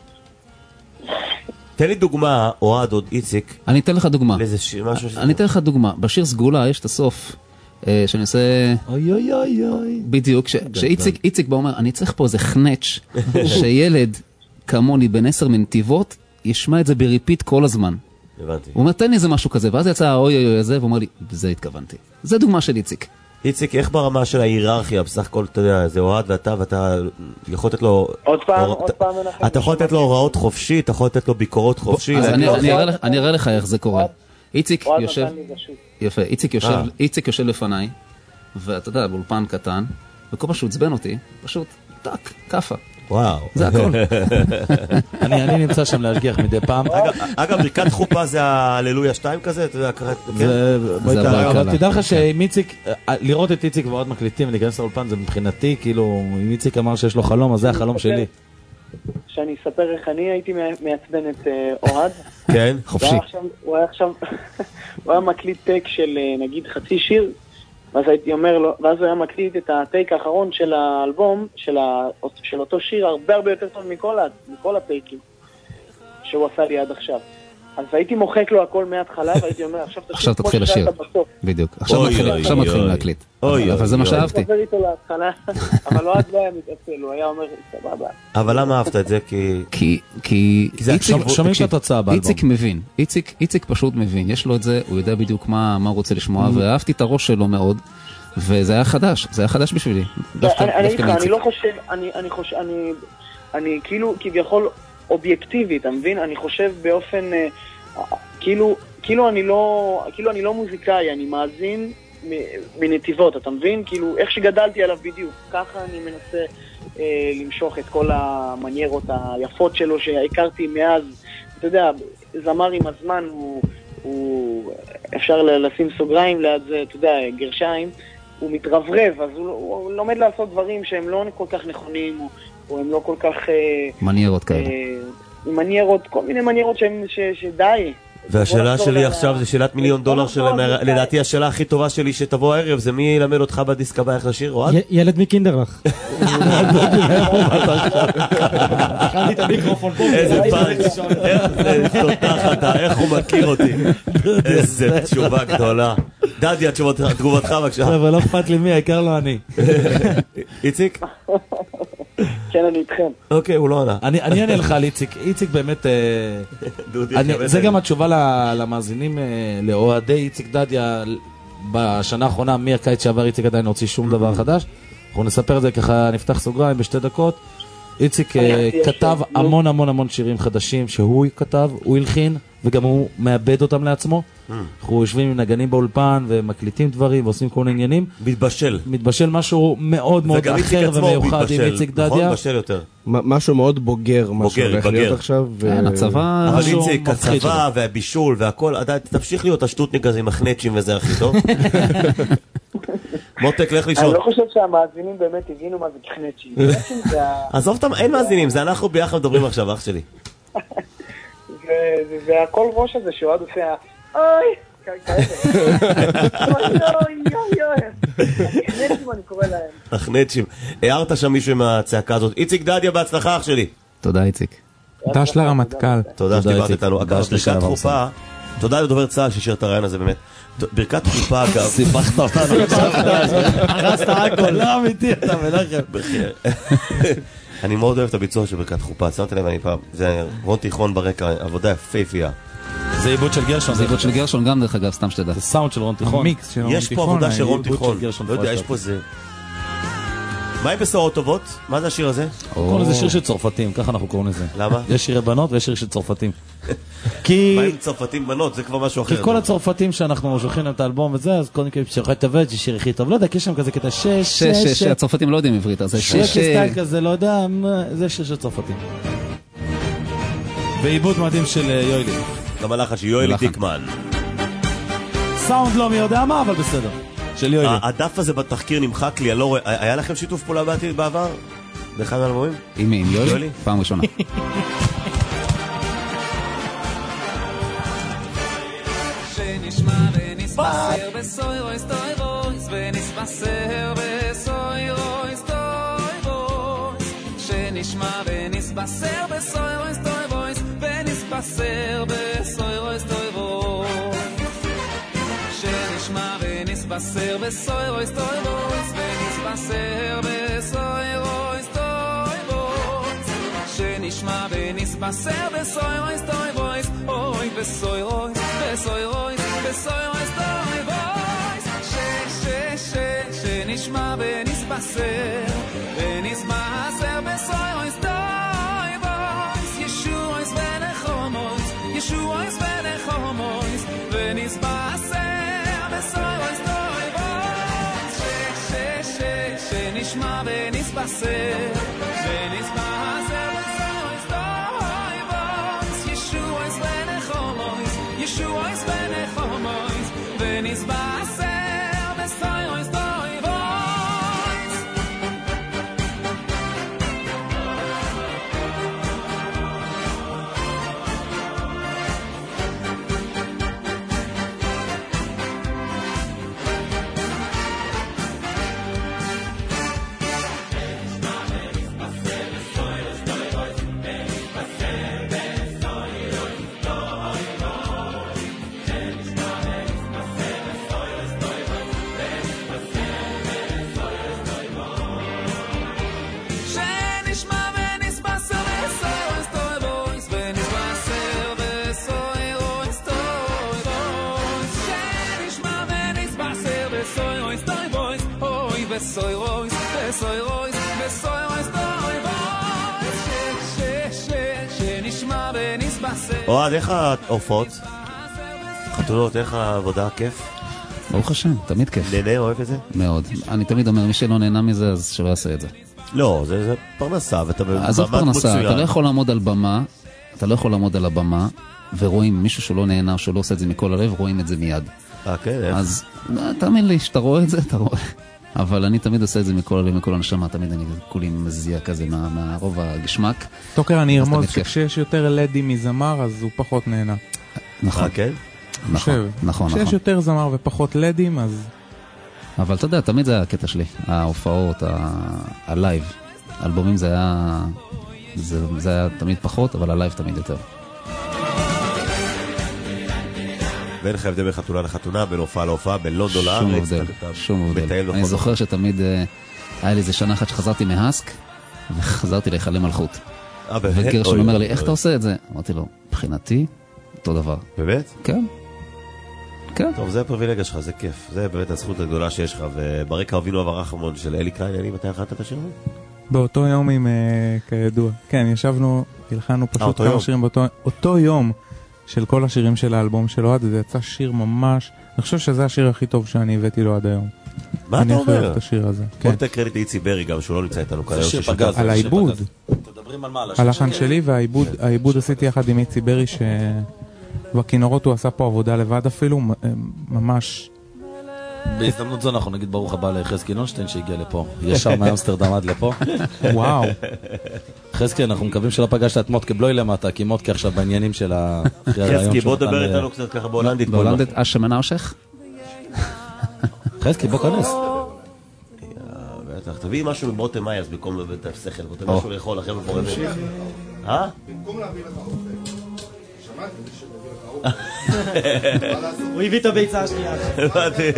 תן לי דוגמה, אוהד עוד איציק. אני אתן לך דוגמה. אני אתן לך דוגמה. בשיר סגולה יש את הסוף, שאני עושה... אוי אוי אוי אוי. בדיוק, שאיציק בא אומר, אני צריך פה איזה חנץ' שילד כמוני בן עשר מנתיבות, ישמע את זה בריפיט כל הזמן. הבנתי. הוא אומר, תן לי איזה משהו כזה, ואז יצא אוי אוי אוי הזה, והוא אומר לי, בזה התכוונתי. זה דוגמה של איציק. איציק, איך ברמה של ההיררכיה, בסך הכל, אתה יודע, זה אוהד ואתה, ואתה יכול לתת לו... עוד פעם, עוד פעם אנחנו... אתה יכול לתת לו הוראות חופשי, אתה יכול לתת לו ביקורות חופשי. אז אני אראה לך איך זה קורה. איציק יושב... יפה, איציק יושב לפניי, ואתה יודע, באולפן קטן, וכל מה שהוא עצבן אותי, פשוט, טק, כפה. וואו. זה הכל. אני נמצא שם להשגיח מדי פעם. אגב, ברכת חופה זה הללויה שתיים כזה, אתה יודע, קראת... אבל תדע לך שעם איציק, לראות את איציק ועוד מקליטים ולהיכנס לאולפן, זה מבחינתי, כאילו, אם איציק אמר שיש לו חלום, אז זה החלום שלי. שאני אספר איך אני הייתי מעצבן את אוהד. כן, חופשי. הוא היה עכשיו, הוא היה מקליט טייק של נגיד חצי שיר, ואז הייתי אומר לו, ואז הוא היה מקליט את הטייק האחרון של האלבום, של, ה, של אותו שיר, הרבה הרבה יותר טוב מכל, מכל הטייקים שהוא עשה לי עד עכשיו. אז הייתי מוחק לו הכל מההתחלה, והייתי אומר, עכשיו תשיר, עכשיו תתחיל לשיר. בדיוק, עכשיו מתחילים להקליט. אבל זה מה שאהבתי. אני מדבר איתו להתחלה, אבל לא עד לא היה מתעצל, הוא היה אומר, סבבה. אבל למה אהבת את זה? כי... כי... שומעים את התוצאה באלבום. איציק מבין, איציק פשוט מבין, יש לו את זה, הוא יודע בדיוק מה הוא רוצה לשמוע, ואהבתי את הראש שלו מאוד, וזה היה חדש, זה היה חדש בשבילי. אני לא חושב, אני חושב, אני כאילו כביכול אובייקטיבי, אתה מבין? אני חושב באופן, כאילו, כאילו אני לא, כאילו אני לא מוזיקאי, אני מאזין מנתיבות, אתה מבין? כאילו, איך שגדלתי עליו בדיוק, ככה אני מנסה אה, למשוך את כל המניירות היפות שלו שהכרתי מאז. אתה יודע, זמר עם הזמן הוא, הוא אפשר לשים סוגריים ליד זה, אתה יודע, גרשיים, הוא מתרברב, אז הוא, הוא לומד לעשות דברים שהם לא כל כך נכונים, או, או הם לא כל כך... אה, מניירות כאלה. אה, מניירות, כל מיני מניירות שהם, ש, שדי, והשאלה שלי עכשיו זה שאלת מיליון דולר שלהם, לדעתי השאלה הכי טובה שלי שתבוא הערב זה מי ילמד אותך בדיסק הבא איך לשיר, אוהד? ילד מקינדרלך. הכנתי את המיקרופון פה. איזה פאנץ', איך זה תותח אתה, איך הוא מכיר אותי. איזה תשובה גדולה. דדיה, תגובתך בבקשה. אבל לא אכפת לי מי, העיקר לא אני. איציק? כן, אני איתכם. אוקיי, הוא לא ענה. אני אענה לך על איציק. איציק באמת... זה גם התשובה למאזינים, לאוהדי איציק דדיה, בשנה האחרונה, מהקיץ שעבר איציק עדיין הוציא שום דבר חדש. אנחנו נספר את זה ככה, נפתח סוגריים בשתי דקות. איציק כתב המון המון המון שירים חדשים שהוא כתב, הוא הלחין, וגם הוא מאבד אותם לעצמו. אנחנו יושבים עם נגנים באולפן ומקליטים דברים ועושים כל מיני עניינים. מתבשל. מתבשל משהו מאוד מאוד אחר ומיוחד עם איציק דדיה. נכון, מתבשל יותר. משהו מאוד בוגר, מה שהולך להיות עכשיו. כן, הצבא... אבל איציק, הצבא והבישול והכל, תמשיך להיות השטוטניק הזה עם החנצ'ים וזה הכי טוב. מותק, לך לישון. אני לא חושב שהמאזינים באמת הבינו מה זה חנצ'ים. עזוב אותם, אין מאזינים, זה אנחנו ביחד מדברים עכשיו, אח שלי. זה הכל ראש הזה שאוהד עושה, אוי, כאלה. אוי, אוי, אוי. החנצ'ים אני קורא להם. החנצ'ים. הערת שם מישהו עם הצעקה הזאת. איציק דדיה, בהצלחה אח שלי. תודה איציק. דש לרמטכ"ל. תודה שדיברת איתנו. ברכת חופה, תודה לדובר צה"ל ששיר את הרעיון הזה באמת. ברכת חופה אגב. סיפחת אותנו. הרסת הכל. לא אמיתי אתה מנחם. אני מאוד אוהב את הביצוע של ברכת חופה, שמתי לב אני פעם, זה רון תיכון ברקע, עבודה יפהפייה. זה עיבוד של גרשון. זה עיבוד של גרשון גם דרך אגב, סתם שתדע. זה סאונד של רון תיכון. המיקס של רון תיכון. יש פה עבודה של רון תיכון. לא יודע, יש פה זה... מה עם בשורות טובות? מה זה השיר הזה? קוראים לזה שיר של צרפתים, ככה אנחנו קוראים לזה. למה? יש שירי בנות ויש שיר של צרפתים. מה עם צרפתים בנות? זה כבר משהו אחר. כי כל הצרפתים שאנחנו משוחים להם את האלבום וזה, אז קודם כל שיר טבת, זה שיר הכי טוב. לא יודע, כי יש שם כזה קטע שש, שש, שש, הצרפתים לא יודעים עברית, אז זה שש. שש סטייל כזה, לא יודע, זה שיר של צרפתים. ועיבוד מדהים של יוילי. גם הלחן של יוילי דיקמן. סאונד לא מי יודע מה, אבל בסדר. של יוילי. הדף הזה בתחקיר נמחק לי, היה לכם שיתוף פעולה בעתיד בעבר? באחד מהאלבומים? עם מי? עם יוילי? פעם ראשונה. נספסר בסוי רויס טוי רויס ונספסר בסוי רויס טוי רויס שנשמע ונספסר בסוי רויס טוי רויס ונספסר בסוי רויס טוי רויס שנשמע ונספסר בסוי רויס טוי רויס ונספסר בסוי רויס טוי רויס שנשמע ונספסר בסוי רויס טוי רויס אוי בסוי רויס בסוי רויס בסוי רויס טוי רויס ש ש ש שנשמע ונספסר ונספסר בסוי רויס טוי רויס ישוע רויס ונחומויס ישוע רויס ונחומויס ונספסר בסוי רויס טוי רויס ש ש ש שנשמע ונספסר ונספסר בסוי רויס טוי רויס ישוע רויס ונחומויס ישוע רויס ונחומויס ונספסר בסוי רויס טוי רויס בסוי רויס, בסוי רויס, בסוי רויס טוי רויס ש ש ש שנשמע ונספסר. אוהד, איך ההופעות? חתונות, איך העבודה? כיף? ברוך השם, תמיד כיף. נהנה, אוהב את זה? מאוד. אני תמיד אומר, מי שלא נהנה מזה, אז שלא יעשה את זה. לא, זה פרנסה, ואתה אז זאת פרנסה, אתה לא יכול לעמוד על במה, אתה לא יכול לעמוד על הבמה, ורואים מישהו שלא נהנה, או שלא עושה את זה מכל הלב, רואים את זה מיד. אה, כן, איך? אז תאמין לי, שאתה רואה את זה, אתה רואה. אבל אני תמיד עושה את זה מכל הלב, מכל הנשמה, תמיד אני כולי מזיע כזה מהרוב הגשמק. טוקר, אני ארמוז שכשיש יותר לדי מזמר, אז הוא פחות נהנה. נכון. אה, כן? נכון, נכון, שיש נכון. יותר זמר ופחות לדים, אז... אבל אתה יודע, תמיד זה היה הקטע שלי, ההופעות, הלייב. האלבומים זה היה, זה, זה היה תמיד פחות, אבל הלייב תמיד יותר. ואין לך הבדל בין חתונה לחתונה, בין הופעה להופעה, בין לונדון לארץ. שום הבדל, שום הבדל. אני זוכר שתמיד, היה לי איזה שנה אחת שחזרתי מהסק, וחזרתי להיחלה מלכות. וגרשון אומר לי, איך אתה עושה את זה? אמרתי לו, מבחינתי, אותו דבר. באמת? כן. כן. טוב, זה הפריבילגיה שלך, זה כיף. זה באמת הזכות הגדולה שיש לך. וברקע הובינו אב הרחמון של אלי קליין, אני מתי אחת את השיר? באותו יום עם, כידוע. כן, ישבנו, הלחנו פשוט כמה שירים באותו יום של כל השירים של האלבום של אוהד, זה יצא שיר ממש, אני חושב שזה השיר הכי טוב שאני הבאתי לו עד היום. מה אתה אומר? אני אוהב את השיר הזה. בוא נתן קרדיט לאיצי ברי גם, שהוא לא נמצא איתנו כרגע. על העיבוד. תדברים על מה? על השיר הלחן שלי והעיבוד עשיתי יחד עם איצי ברי, שבכינורות הוא עשה פה עבודה לבד אפילו, ממש... בהזדמנות זו אנחנו נגיד ברוך הבא לחזקי נונשטיין שהגיע לפה, ישר מאמסטרדם עד לפה. וואו. חזקי, אנחנו מקווים שלא פגשת את מותקה בלוי למטה, כי מותקה עכשיו בעניינים של חזקי, בוא דבר איתנו קצת ככה בהולנדית. בהולנדית אשמן אושך? חזקי, בוא כנס. בטח, תביא משהו מברוטם מיירס במקום לבית השכל, תביא משהו לאכול אחרי בפורם. אה? במקום להביא לך אוכל, שמעתי שנביא לך אוכל. הוא הביא את הביצה השנייה. הבאתי.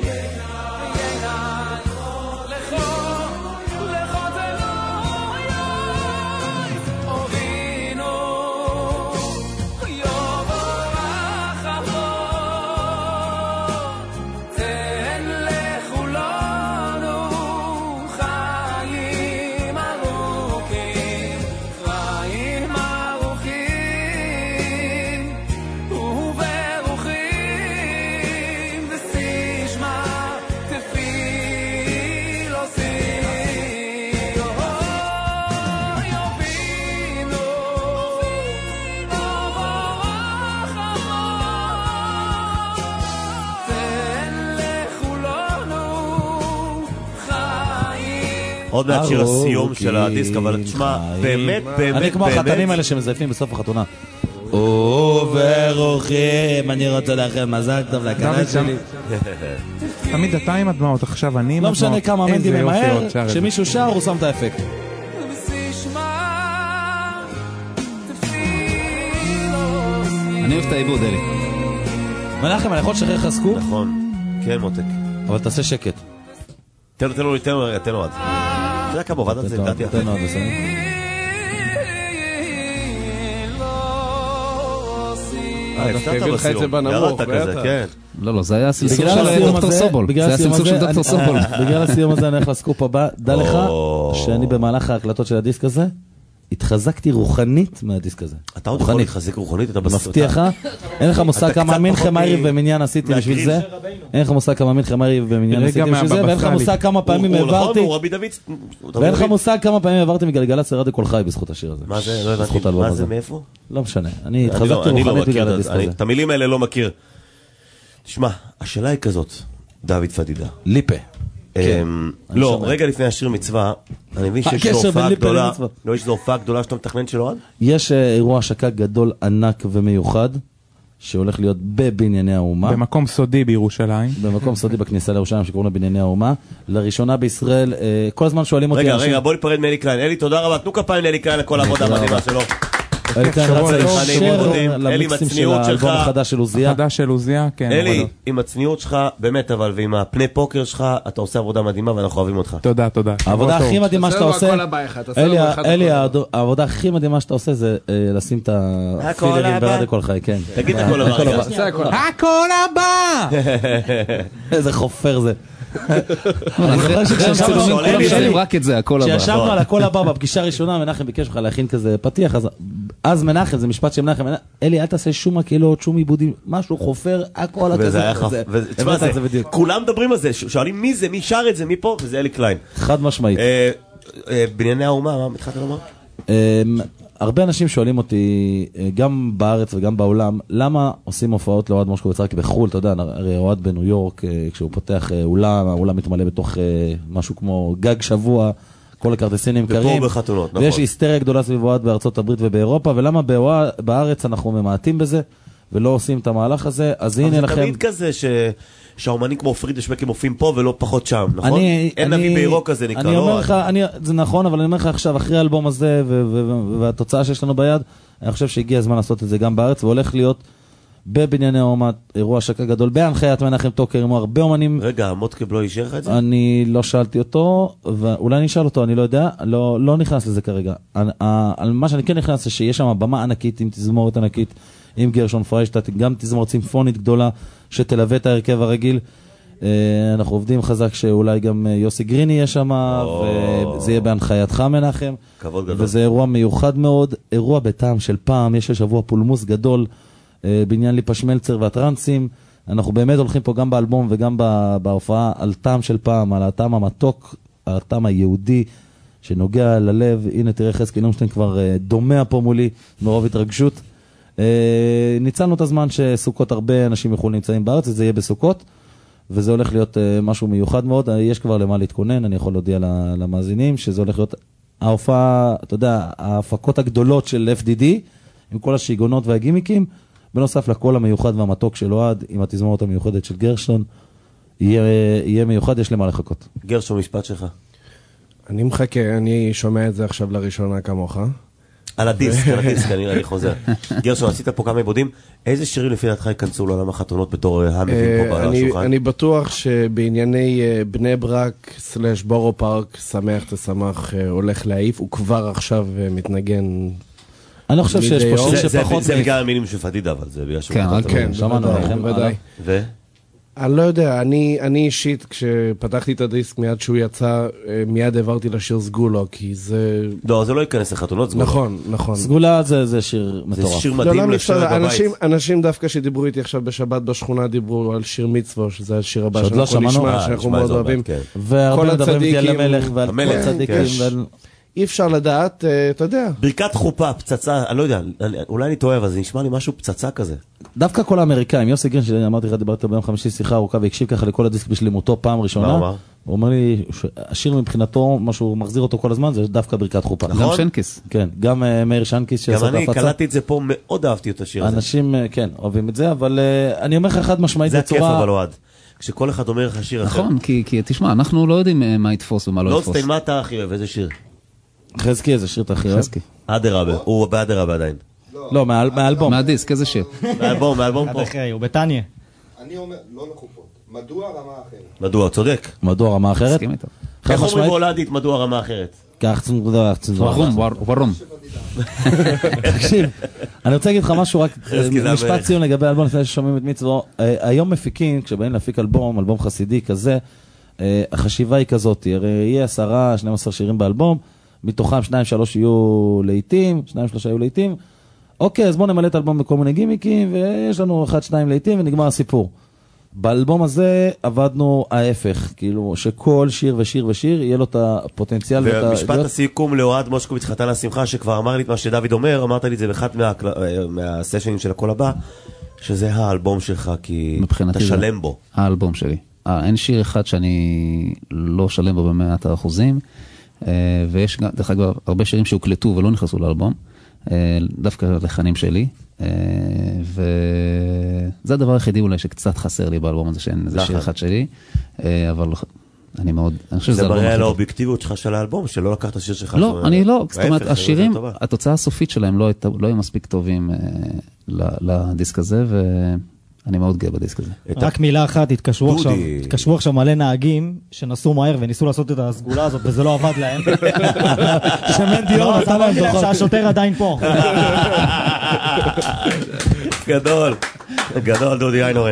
לכל עוד מעט שיר הסיום של הדיסק, אבל תשמע, באמת, באמת, אני כמו החתנים האלה שמזייפים בסוף החתונה. וברוחים, אני רוצה לאחל מזל טוב לכלה שלי. תמיד אתה עם הדמעות, עכשיו אני עם לא הדמעות. משנה כמה מנדי ממהר, כשמישהו שר הוא שם את האפקט. אני אוהב את העיבוד, אלי. מנחם, אני יכול לשחרר לך סקופ? נכון, כן מותק. אבל תעשה שקט. תן לו, תן לו, תן לו, תן לו עד. אתה יודע כמה עובד על זה, דעתי אחרי. תן לו עד בסדר. הפתעת בסיום, ירדת כזה, כן. לא, לא, זה היה הסלסול של דוקטור סובול. זה היה הסלסול של דוקטור סובול. בגלל הסיום הזה אני הולך לסקופ הבא. דע לך שאני במהלך ההקלטות של הדיסק הזה, התחזקתי רוחנית מהדיסק הזה. אתה עוד יכול להתחזק רוחנית, אתה בסרטה. מבטיח לך, אין לך מושג כמה מנחה מייריב במניין עשיתי בשביל זה. אין לך מושג כמה מנחה מייריב במניין עשיתי בשביל זה, ואין לך מושג כמה פעמים העברתי. ואין לך מושג כמה פעמים העברתי מגלגלצ לרדיו קול חי בזכות השיר הזה. מה זה? לא הבנתי. מה זה? מאיפה? לא משנה. אני התחזקתי רוחנית בגלל הדיסק הזה. את המילים האלה לא מכיר. תשמע, השאלה היא כזאת, דוד פדידה. ליפה. לא, רגע לפני השיר מצווה, אני מבין שיש לו הופעה גדולה, לא יש לו הופעה גדולה שאתה מתכנן שלו עוד? יש אירוע השקה גדול, ענק ומיוחד, שהולך להיות בבנייני האומה. במקום סודי בירושלים. במקום סודי בכניסה לירושלים שקוראים לה בנייני האומה. לראשונה בישראל, כל הזמן שואלים אותי... רגע, רגע, בוא ניפרד מאלי קליין. אלי, תודה רבה, תנו כפיים לאלי קליין לכל העבודה המדהימה שלו. אלי, עם הצניעות שלך, החדש של עוזיה. החדש של עוזיה, כן. אלי, עם הצניעות שלך, באמת אבל, ועם הפני פוקר שלך, אתה עושה עבודה מדהימה ואנחנו אוהבים אותך. תודה, תודה. העבודה הכי מדהימה שאתה עושה, אלי, העבודה הכי מדהימה שאתה עושה זה לשים את הפילרים ברדיו קול חי, כן. תגיד את הכל הבא. הכל הבא! איזה חופר זה. כשישבנו על הכל הבא בפגישה הראשונה, מנחם ביקש לך להכין כזה פתיח, אז מנחם, זה משפט של מנחם, אלי אל תעשה שום מקהלות, שום עיבודים, משהו חופר, הכל הכזה. כולם מדברים על זה, שואלים מי זה, מי שר את זה, מי פה, וזה אלי קליין. חד משמעית. בנייני האומה, מה התחלת לומר? הרבה אנשים שואלים אותי, גם בארץ וגם בעולם, למה עושים הופעות לאוהד מושקוביץ רק בחול, אתה יודע, הרי אוהד בניו יורק, כשהוא פותח אולם, האולם מתמלא בתוך משהו כמו גג שבוע, כל הכרטיסים נמכרים. ופה בחתונות, נכון. ויש היסטריה גדולה סביב אוהד בארצות הברית ובאירופה, ולמה בארץ אנחנו ממעטים בזה, ולא עושים את המהלך הזה, אז הנה לכם... אבל זה תמיד כזה ש... שהאומנים כמו פריד שווקים מופיעים פה ולא פחות שם, נכון? אני, אין נביא בירוק כזה נקרא, אני לא? אומר לך, אני, זה נכון, אבל אני אומר לך עכשיו, אחרי האלבום הזה ו- ו- ו- והתוצאה שיש לנו ביד, אני חושב שהגיע הזמן לעשות את זה גם בארץ, והולך להיות בבנייני האומה אירוע השקה גדול, בהנחיית מנחם טוקר, עם הרבה אומנים... רגע, מוטקב לא אישר לך את זה? אני לא שאלתי אותו, ואולי אני אשאל אותו, אני לא יודע, לא, לא נכנס לזה כרגע. על מה שאני כן נכנס זה שיש שם במה ענקית, עם תזמורת ענקית, עם גרשון פריישטט, גם תזמורת צימפונית גדולה, שתלווה את ההרכב הרגיל. אנחנו עובדים חזק שאולי גם יוסי גריני יהיה שם, וזה יהיה בהנחייתך מנחם. כבוד גדול. וזה אירוע מיוחד מאוד, אירוע בטעם של פעם, יש שבוע פולמוס גדול, בעניין ליפה שמלצר והטרנסים. אנחנו באמת הולכים פה גם באלבום וגם בהופעה על טעם של פעם, על הטעם המתוק, הטעם היהודי, שנוגע ללב. הנה תראה חזקי נומשטיין כבר דומע פה מולי, מרוב התרגשות. ניצלנו את הזמן שסוכות הרבה אנשים יכולים נמצאים בארץ, זה יהיה בסוכות, וזה הולך להיות משהו מיוחד מאוד. יש כבר למה להתכונן, אני יכול להודיע למאזינים שזה הולך להיות ההופעה, אתה יודע, ההפקות הגדולות של אף די די, עם כל השיגונות והגימיקים, בנוסף לכל המיוחד והמתוק של אוהד, עם התזמורת המיוחדת של גרשון, יהיה, יהיה מיוחד, יש למה לחכות. גרשון, משפט שלך. אני מחכה, אני שומע את זה עכשיו לראשונה כמוך. על הדיסק, על הדיסק, אני, אני חוזר. גרשון, עשית פה כמה עיבודים, איזה שירים לפי דעתך ייכנסו לעולם החתונות בתור המבין פה בשולחן? אני בטוח שבענייני בני ברק סלש בורו פארק, שמח תשמח הולך להעיף, הוא כבר עכשיו מתנגן. אני חושב שיש פה שיר שפחות... זה בגלל המילים של פדידה, אבל זה בגלל כן, כן, שמענו לכם. ו? אני לא יודע, אני, אני אישית, כשפתחתי את הדיסק מיד שהוא יצא, מיד העברתי לשיר סגולו, כי זה... לא, זה לא ייכנס לחתונות, סגולו. נכון, נכון. סגולה זה, זה שיר מטורף. זה שיר מדהים לשיר בבית. אנשים, אנשים דווקא שדיברו איתי עכשיו בשבת בשכונה, דיברו על שיר מצווה, שזה השיר הבא שאנחנו נשמע, שאנחנו מאוד אוהבים. והרבה מדברים על המלך ועל כל הצדיקים ועל... אי אפשר לדעת, אתה יודע. ברכת חופה, פצצה, אני לא יודע, אולי אני טועה, אבל זה נשמע לי משהו פצצה כזה. דווקא כל האמריקאים, יוסי גרין, שאמרתי לך, דיברתי ביום חמישי שיחה ארוכה, והקשיב ככה לכל הדיסק בשלמותו פעם ראשונה. הוא אומר לי, השיר מבחינתו, משהו מחזיר אותו כל הזמן, זה דווקא ברכת חופה. גם שנקיס. כן, גם מאיר שנקיס. גם אני קלטתי את זה פה, מאוד אהבתי את השיר הזה. אנשים, כן, אוהבים את זה, אבל אני אומר לך חד משמעית בצורה... זה הכיף אבל אוהד. כשכל אחד אומר לך שיר אחר. נכון, כי תשמע, אנחנו לא יודעים מה יתפוס ומה לא יתפוס. לוסטיין, מה אתה הכי אוהב? איזה שיר? חזקי, איזה שיר אתה הכי אוהב? חזקי. אדרבה, הוא באדרבה עדיין. לא, מהאלבום. מהדיסק, איזה שיר? מהאלבום, מהאלבום פה. הוא בטניה. אני אומר, לא לחופות. מדוע רמה אחרת? מדוע, צודק. מדוע רמה אחרת? מסכים איתו. איך אומרים בהולנדית מדוע רמה אחרת? כך צנודה, צנודה. ורום, ורום. תקשיב, אני רוצה להגיד לך משהו, רק משפט ציון לגבי האלבום, לפני ששומעים את מצוו. היום מפיקים, כשבאים להפיק אלבום, אלבום חסידי כזה, החשיבה היא כזאת, הרי יהיה עשרה, שנים עשר שירים באלבום, מתוכם שניים, שלוש יהיו לעיתים, שניים, שלושה יהיו לעיתים. אוקיי, אז בואו נמלא את האלבום בכל מיני גימיקים, ויש לנו אחד, שניים לעיתים, ונגמר הסיפור. באלבום הזה עבדנו ההפך, כאילו שכל שיר ושיר ושיר יהיה לו את הפוטנציאל. ומשפט הסיכום לאוהד מושקוביץ חתן השמחה, שכבר אמר לי את מה שדוד אומר, אמרת לי את זה באחד מהסשנים של הכל הבא, שזה האלבום שלך, כי אתה שלם בו. האלבום שלי. אין שיר אחד שאני לא שלם בו במאת האחוזים, ויש גם, דרך אגב, הרבה שירים שהוקלטו ולא נכנסו לאלבום, דווקא לחנים שלי, וזה הדבר היחידי אולי שקצת חסר לי באלבום הזה, שאין איזה שיר אחד שלי, אבל אני מאוד, אני חושב שזה אלבום. זה מראה על האובייקטיביות שלך של האלבום, שלא לקחת שיר שלך. לא, אני לא, זאת אומרת, השירים, התוצאה הסופית שלהם לא היו מספיק טובים לדיסק הזה, ואני מאוד גאה בדיסק הזה. רק מילה אחת, התקשרו עכשיו, התקשרו עכשיו מלא נהגים שנסעו מהר וניסו לעשות את הסגולה הזאת, וזה לא עבד להם. שמנדי אור עשה להם דוחות. שהשוטר עדיין פה. גדול, גדול דודי איינורן.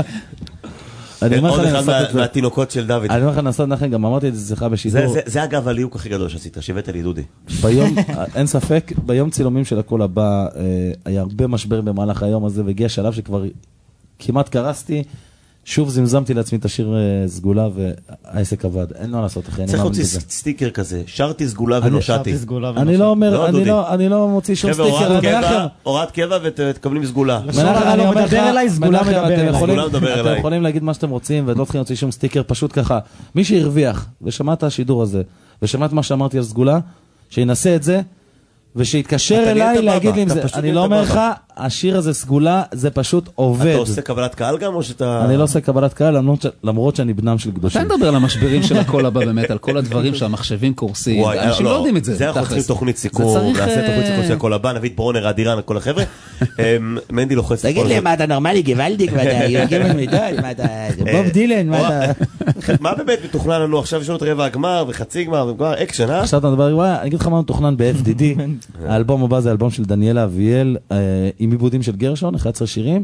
עוד אחד מהתינוקות של דוד. אני אומר לך נסות נחם, גם אמרתי את זה שיחה בשידור. זה אגב הליהוק הכי גדול שעשית, שהבאת לי דודי. ביום, אין ספק, ביום צילומים של הכל הבא, היה הרבה משבר במהלך היום הזה, והגיע שלב שכבר כמעט קרסתי, שוב זמזמתי לעצמי את השיר סגולה, והעסק עבד. אין לו לעשות אחרי, צריך להוציא סטיקר כזה, שרתי סגולה ונושעתי. אני לא אומר, אני לא מוציא שום סטיקר. הוראת קבע ותקבלים סגולה. אני מדבר אליי, סגולה מדבר אליי. אתם יכולים להגיד מה שאתם רוצים, ולא צריכים להוציא שום סטיקר, פשוט ככה. מי שהרוויח, ושמע את השידור הזה, ושמע את מה שאמרתי על סגולה, שינסה את זה, ושיתקשר אליי להגיד לי אם זה, אני לא אומר לך, השיר הזה סגולה, זה פשוט עובד. אתה עושה קבלת קהל גם או שאתה... אני לא עושה קבלת קהל, למרות שאני בנם של קדושים. אתה מדבר על המשברים של הכל הבא באמת, על כל הדברים שהמחשבים קורסים, אנשים לא יודעים את זה. זה אנחנו צריכים תוכנית סיכור, נעשה תוכנית סיכור של הכל הבא, נביא את ברונר, אדירן, כל החבר'ה. מנדי לוחץ. תגיד לי, מה אתה נורמלי, גוואלדיק, מה אתה יוגב מידות, מה אתה... בוב דילן, מה אתה... מה באמת מתוכנן לנו עכשיו? יש לנו את רבע הגמר וחצי גמר וגמר אקשן, אה? עכשיו אתה מדבר, אני אגיד לך מה מתוכנן ב-אף די די. האלבום הבא זה האלבום של דניאלה אביאל, עם עיבודים של גרשון, אחד עשר שירים.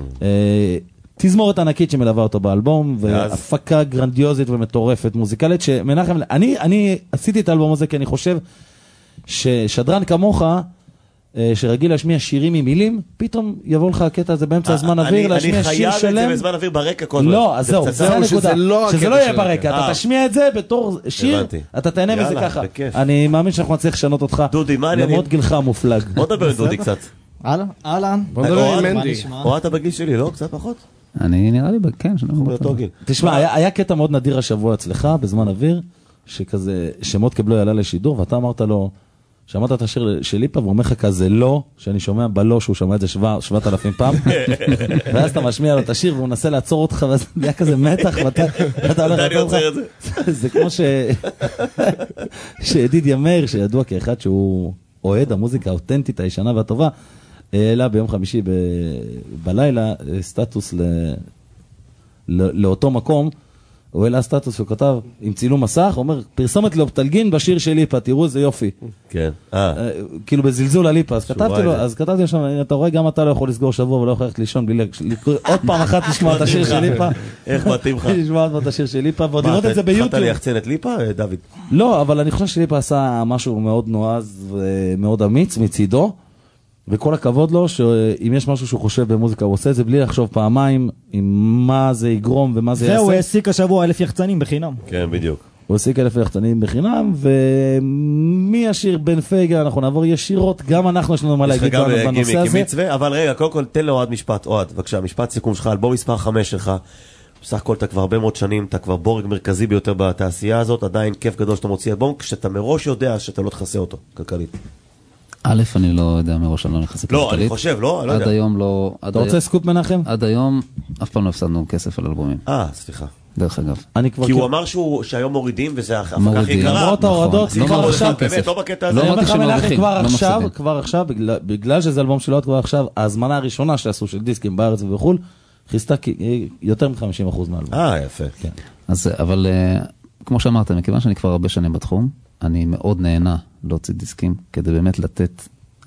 תזמורת ענקית שמלווה אותו באלבום, והפקה גרנדיוזית ומטורפת, מוזיקלית, שמנחם, אני עשיתי את האלבום הזה כי אני חושב ששדרן כמוך, שרגיל להשמיע שירים עם מילים, פתאום יבוא לך הקטע הזה באמצע הזמן אוויר, להשמיע שיר שלם. אני חייב את זה בזמן אוויר ברקע כל הזמן. לא, אז זהו, זה הנקודה. שזה לא יהיה ברקע, אתה תשמיע את זה בתור שיר, אתה תהנה מזה ככה. אני מאמין שאנחנו נצליח לשנות אותך. דודי, מה אני... למרות גילך המופלג. בוא נדבר עם דודי קצת. אהלן, אהלן. בוא נדבר עם מנדי. או אתה בגיל שלי, לא? קצת פחות? אני נראה לי, כן. תשמע, היה קטע מאוד נדיר השבוע אצלך, בזמן אוויר, שכזה, שמות קבלו יעלה לשידור, ואתה אמרת לו, שמעת את השיר של ליפה, והוא אומר לך כזה לא, שאני שומע בלא, שהוא שומע את זה שבעת אלפים פעם, ואז אתה משמיע לו את השיר, והוא מנסה לעצור אותך, ואז היה כזה מתח, ואתה הולך לעצור אותך. זה כמו שידידיה מאיר, שידוע כאחד שהוא אוהד המוזיקה האותנטית, הישנה והטובה, העלה ביום חמישי בלילה סטטוס לאותו מקום, הוא העלה סטטוס וכותב עם צילום מסך, הוא אומר, פרסומת לאופטלגין בשיר של ליפה, תראו איזה יופי. כן. כאילו בזלזול על ליפה, אז כתבתי לו, אז כתבתי לו שם, אתה רואה, גם אתה לא יכול לסגור שבוע ולא יכול ללכת לישון בלי לקרוא עוד פעם אחת לשמוע את השיר של ליפה. איך מתאים לך? לשמוע את השיר של ליפה, ועוד לראות את זה ביוטיוב. התחלת ליחצן את ליפה, דוד? לא, אבל אני חושב שליפה עשה משהו מאוד נועז ומאוד אמיץ מצידו, וכל הכבוד לו, שאם יש משהו שהוא חושב במוזיקה, הוא עושה את זה בלי לחשוב פעמיים עם מה זה יגרום ומה זה יעשה. זהו, העסיק השבוע אלף יחצנים בחינם. כן, בדיוק. הוא השיג אלף יחצנים בחינם, ומי השיר בן פייגה, אנחנו נעבור ישירות, גם אנחנו יש לנו מה להגיד בנושא הזה. אבל רגע, קודם כל תן לאוהד משפט, אוהד, בבקשה, משפט סיכום שלך, אלבום מספר חמש שלך, בסך הכל אתה כבר הרבה מאוד שנים, אתה כבר בורג מרכזי ביותר בתעשייה הזאת, עדיין כיף גדול שאתה מוציא אלבום, כשאתה מראש יודע שאתה לא תחסה אותו, כלכלית. א', אני לא יודע מראש, אני לא נכנס לכלכלית. לא, אני חושב, לא, אני לא יודע. עד היום לא... אתה רוצה סקופ מנחם? עד היום, אף פעם לא הפסדנו כסף על אלבומים. אה, סליחה. דרך אגב. כי הוא אמר שהיום מורידים, וזה ההפקה הכי יקרה. למרות ההורדות, כבר עכשיו, באמת, לא בקטע הזה. לא אמרתי שמרוויחים, כבר לא עכשיו, מפסידים. כבר עכשיו, בגלל שזה אלבום שלו, כבר עכשיו, ההזמנה הראשונה שעשו של דיסקים בארץ ובחול, חיסתה יותר מ-חמישים אחוז מהאלבום. אה, יפה. אז, אבל כמו שאמרת, מכיוון שאני כבר הרבה שנים בתחום, אני מאוד נהנה להוציא דיסקים, כדי באמת לתת...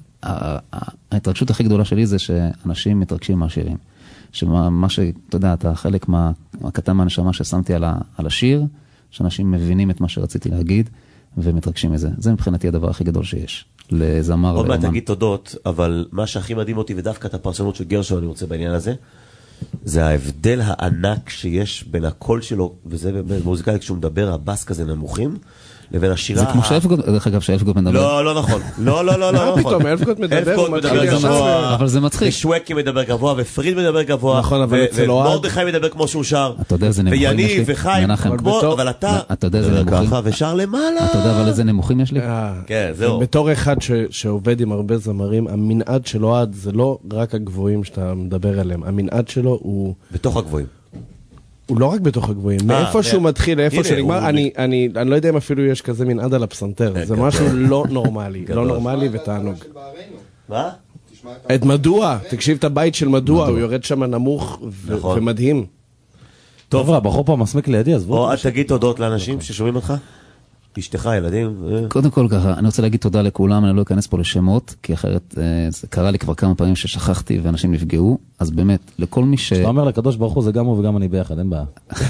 ההתרגשות הכי גדולה שלי זה שאנשים מתרגשים מהשירים. שמה שאתה יודע, אתה חלק מהקטן מהנשמה ששמתי על, ה, על השיר, שאנשים מבינים את מה שרציתי להגיד, ומתרגשים מזה. זה מבחינתי הדבר הכי גדול שיש, לזמר עוד ואומן. מעט תגיד תודות, אבל מה שהכי מדהים אותי, ודווקא את הפרשנות של גרשון אני רוצה בעניין הזה, זה ההבדל הענק שיש בין הקול שלו, וזה במוזיקאי כשהוא מדבר, הבאס כזה נמוכים, לבין השירה... זה כמו שאלפגוט, דרך אגב, שאלפגוט מדבר. לא, לא נכון. לא, לא, לא, לא נכון. פתאום, אלפגוט מדבר, הוא מדבר גבוה. אבל זה מצחיק. ושווקי מדבר גבוה, ופריד מדבר גבוה. נכון, אבל אצל אוהד... ומורדכי מדבר כמו שהוא שר. אתה יודע איזה נמוכים יש לי? ויניב וחיים, אבל אתה... אתה יודע איזה נמוכים? ושר למעלה. אתה יודע אבל איזה נמוכים יש לי? כן, זהו. בתור אחד שעובד עם הרבה זמרים, המנעד של אוהד זה לא רק הגבוהים שאתה מדבר עליהם. המנעד שלו הוא... בתוך הגבוהים. הוא לא רק בתוך הגבוהים, מאיפה שהוא מתחיל, לאיפה שנגמר, אני לא יודע אם אפילו יש כזה מנעד על הפסנתר, זה משהו לא נורמלי, לא נורמלי ותענוג. מה? את מדוע, תקשיב את הבית של מדוע, הוא יורד שם נמוך ומדהים. טוב, הבחור פה מסמיק לידי, עזבו. או תגיד תודות לאנשים ששומעים אותך. אשתך, ילדים. קודם כל ככה, אני רוצה להגיד תודה לכולם, אני לא אכנס פה לשמות, כי אחרת זה קרה לי כבר כמה פעמים ששכחתי ואנשים נפגעו, אז באמת, לכל מי ש... אתה אומר לקדוש ברוך הוא, זה גם הוא וגם אני ביחד, אין בעיה.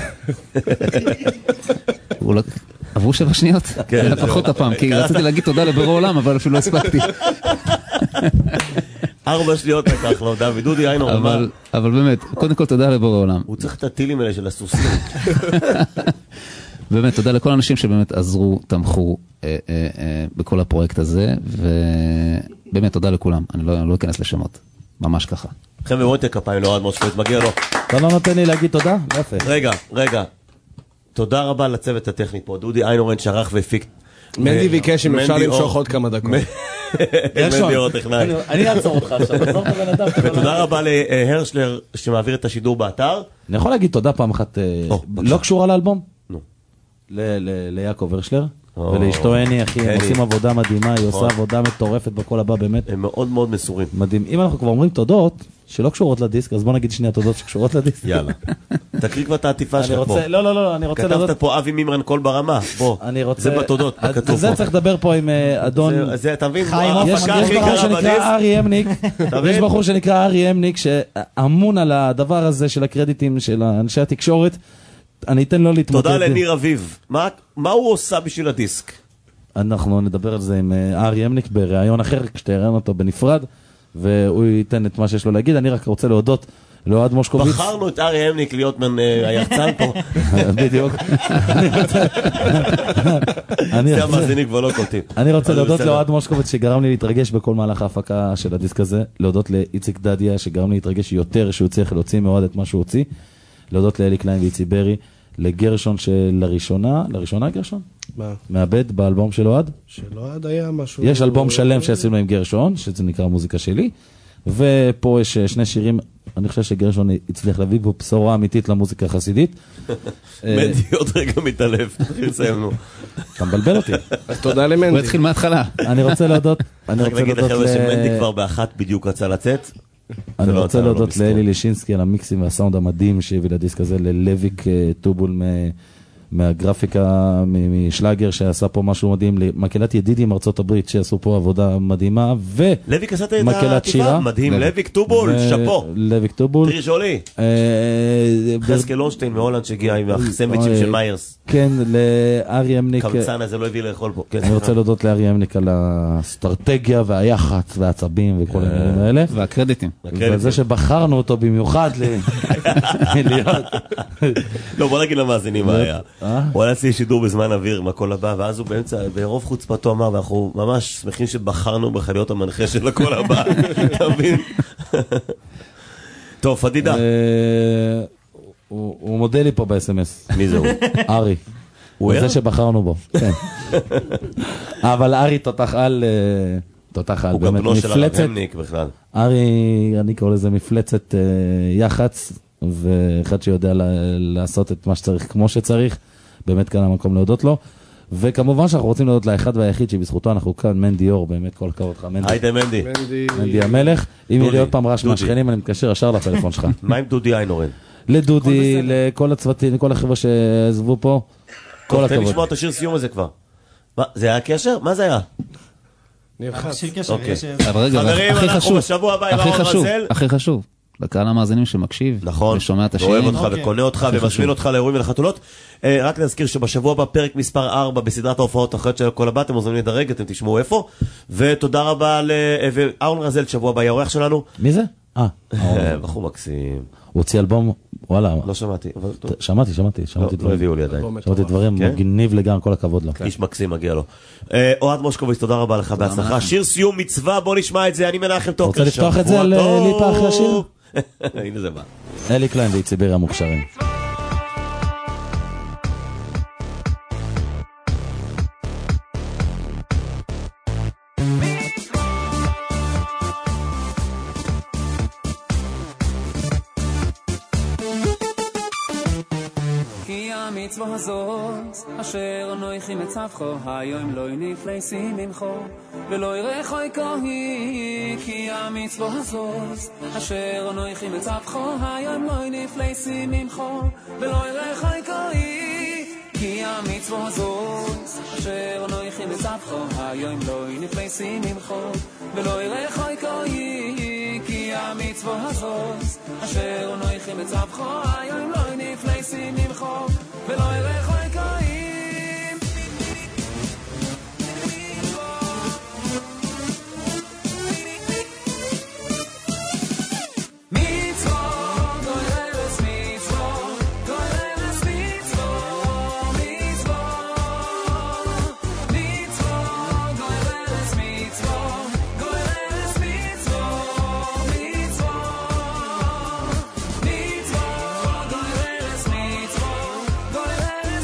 עברו שבע שניות? זה פחות הפעם, כי רציתי להגיד תודה לבורא עולם, אבל אפילו לא הספקתי. ארבע שניות לקח לו, דוד, דודי, היינו רמה. אבל באמת, קודם כל תודה לבורא עולם. הוא צריך את הטילים האלה של הסוסים. באמת, תודה לכל האנשים שבאמת עזרו, תמכו אה, אה, אה, בכל הפרויקט הזה, ובאמת תודה לכולם, אני לא, לא אכנס לשמות, ממש ככה. לכם ורואים את הכפיים לאוהד מושפט, מגיע לו. אתה לא נותן לי להגיד תודה? יפה. רגע, רגע, תודה רבה לצוות הטכני פה, דודי איינורן שערך והפיק. מנדי ביקש אם אפשר למשוך עוד כמה דקות. מנדי אור טכנאי. אני אעצור אותך עכשיו, עזור את הבן אדם. ותודה רבה להרשלר שמעביר את השידור באתר. אני יכול להגיד תודה פעם אחת, לא קשורה לאלבום? ליעקב הרשלר, ולאשתו הני, אחי, הם עושים עבודה מדהימה, היא עושה עבודה מטורפת בכל הבא, באמת. הם מאוד מאוד מסורים. מדהים. אם אנחנו כבר אומרים תודות, שלא קשורות לדיסק, אז בוא נגיד שנייה תודות שקשורות לדיסק. יאללה. תקריא כבר את העטיפה שלך פה. לא, לא, לא, אני רוצה לדעת. כתבת פה אבי מימרן קול ברמה, בוא. זה בתודות, בכתוב פה. זה צריך לדבר פה עם אדון... זה, אתה מבין? יש בחור שנקרא ארי אמניק, יש בחור שנקרא ארי אמניק, שאמון על הדבר הזה של הקרדיטים של אנשי התקשורת, אני אתן לו להתמודד. תודה לניר אביב. מה, מה הוא עושה בשביל הדיסק? אנחנו נדבר על זה עם ארי אמניק ברעיון אחר, כשתראיין אותו בנפרד, והוא ייתן את מה שיש לו להגיד. אני רק רוצה להודות לאוהד מושקוביץ. בחרנו את ארי אמניק להיות מן היחצן פה. בדיוק. זה המאזינים כבר לא קולטים. אני רוצה להודות לאוהד מושקוביץ שגרם לי להתרגש בכל מהלך ההפקה של הדיסק הזה. להודות לאיציק דדיה שגרם לי להתרגש יותר שהוא צריך להוציא מאוהד את מה שהוא הוציא. להודות לאלי קליין ואיצי ברי, לגרשון שלראשונה, לראשונה גרשון? מה? מאבד באלבום של אוהד? של אוהד היה משהו... יש אלבום שלם שעשינו עם גרשון, שזה נקרא מוזיקה שלי, ופה יש שני שירים, אני חושב שגרשון הצליח להביא פה בשורה אמיתית למוזיקה החסידית. מנדי עוד רגע מתעלב, סיימנו. אתה מבלבל אותי. אז תודה למנדי. הוא התחיל מההתחלה. אני רוצה להודות... אני רוצה להגיד לחבר'ה שמנדי כבר באחת בדיוק רצה לצאת. אני רוצה להודות לאלי לישינסקי על המיקסים והסאונד המדהים שהביא לדיסק הזה, ללוויק טובול מהגרפיקה, משלאגר שעשה פה משהו מדהים, למקהלת ידידים ארצות הברית שעשו פה עבודה מדהימה, לוויק עשת את העטיפה, מדהים, לוויק טובול, שפו. לוויק טובול. טרישולי. חזקל אונשטיין מהולנד שהגיע עם הסנדוויצ'ים של מיירס. כן, לארי אמניק. קמצן הזה לא הביא לאכול פה. אני רוצה להודות לארי אמניק על האסטרטגיה והיח"צ והעצבים וכל הדברים האלה. והקרדיטים. וזה שבחרנו אותו במיוחד להיות. לא, בוא נגיד למאזינים מה היה. הוא עלה אצלי שידור בזמן אוויר, מה כל הבא, ואז הוא באמצע, ברוב חוצפתו אמר, ואנחנו ממש שמחים שבחרנו בחליות המנחה של הכל הבא, אתה מבין? טוב, פדידה. הוא מודה לי פה ב-אס אם אס. מי זה הוא? ארי. הוא זה שבחרנו בו. אבל ארי תותח על, תותח על, הוא גם בנו של הרב המניק בכלל. ארי, אני קורא לזה מפלצת יח"צ, ואחד שיודע לעשות את מה שצריך כמו שצריך, באמת כאן המקום להודות לו. וכמובן שאנחנו רוצים להודות לאחד והיחיד שבזכותו אנחנו כאן, מנדי אור, באמת כל הכבוד לך, מנדי. היידה מנדי. מנדי המלך. אם יהיה לי עוד פעם רעש מהשכנים, אני מתקשר ישר לפלאפון שלך. מה עם דודי איינורן? לדודי, לכל הצוותים, לכל החבר'ה שעזבו פה. כל הכבוד. תן לשמוע את השיר סיום הזה כבר. זה היה קשר? מה זה היה? נרחץ. שיר קשר. אבל רגע, הכי חשוב, הכי חשוב, הכי חשוב. לקהל המאזינים שמקשיב, נכון, ושומע את השירים. ואוהב אותך וקונה אותך ומזמין אותך לאירועים ולחתולות. רק נזכיר שבשבוע הבא פרק מספר ארבע בסדרת ההופעות אחרת של כל הבא, אתם מוזמנים לדרג, אתם תשמעו איפה. ותודה רבה לאהרון רזל, שבוע הבא יהיה אורח שלנו. מי זה? אה, בחור מקסים. הוא הוציא אלבום, וואלה. לא שמעתי. שמעתי, שמעתי, שמעתי דברים. לא הביאו לי עדיין. שמעתי דברים, מגניב לגמרי, כל הכבוד לו. איש מקסים, מגיע לו. אוהד מושקוביץ, תודה רבה לך, בהצלחה. שיר סיום מצווה, בוא נשמע את זה, אני מנחם טוקר. רוצה לפתוח את זה על ליפה אחרי השיר? הנה זה בא. אלי קליין ואיציברי המוכשרים. המצווה הזאת, אשר נויכי מצווכו, היום לא נפלסי ממכו, ולא ירחו יקוהי, כי המצווה הזאת, אשר נויכי מצווכו, היום לא נפלסי ממכו, ולא ירחו יקוהי, כי המצווה הזאת, אשר נויכי מצווכו, היום לא נפלסי ממכו, ולא ירחו יקוהי, כי המצווה הזאת, אשר נויכי מצווכו, היום לא נפלסי ממכו, ולא ירחו יקוהים. מצוות, גוירס מצוות, גוירס מצוות, מצוות, מצוות, גוירס מצוות, גוירס מצוות, מצוות, מצוות, גוירס מצוות.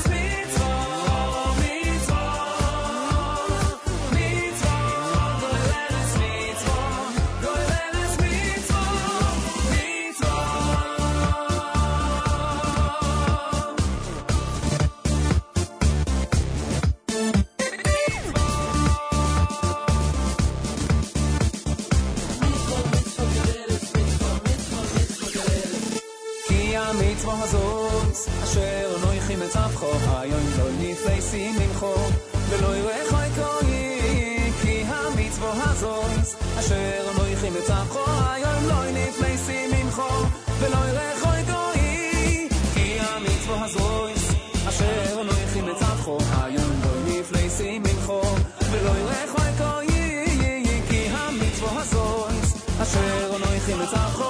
המצווה הזאת, אשר נויכי מצווכו, היום לא נפלסי ממכו, ולא ירחו יקוהי, כי המצווה הזאת, אשר נויכי מצווכו, היום לא נפלסי ממכו, ולא ירחו יקוהי, כי המצווה הזאת, אשר נויכי מצווכו, היום לא נפלסי ממכו, ולא ירחו יקוהי, כי המצווה הזאת, אשר נויכי מצווכו,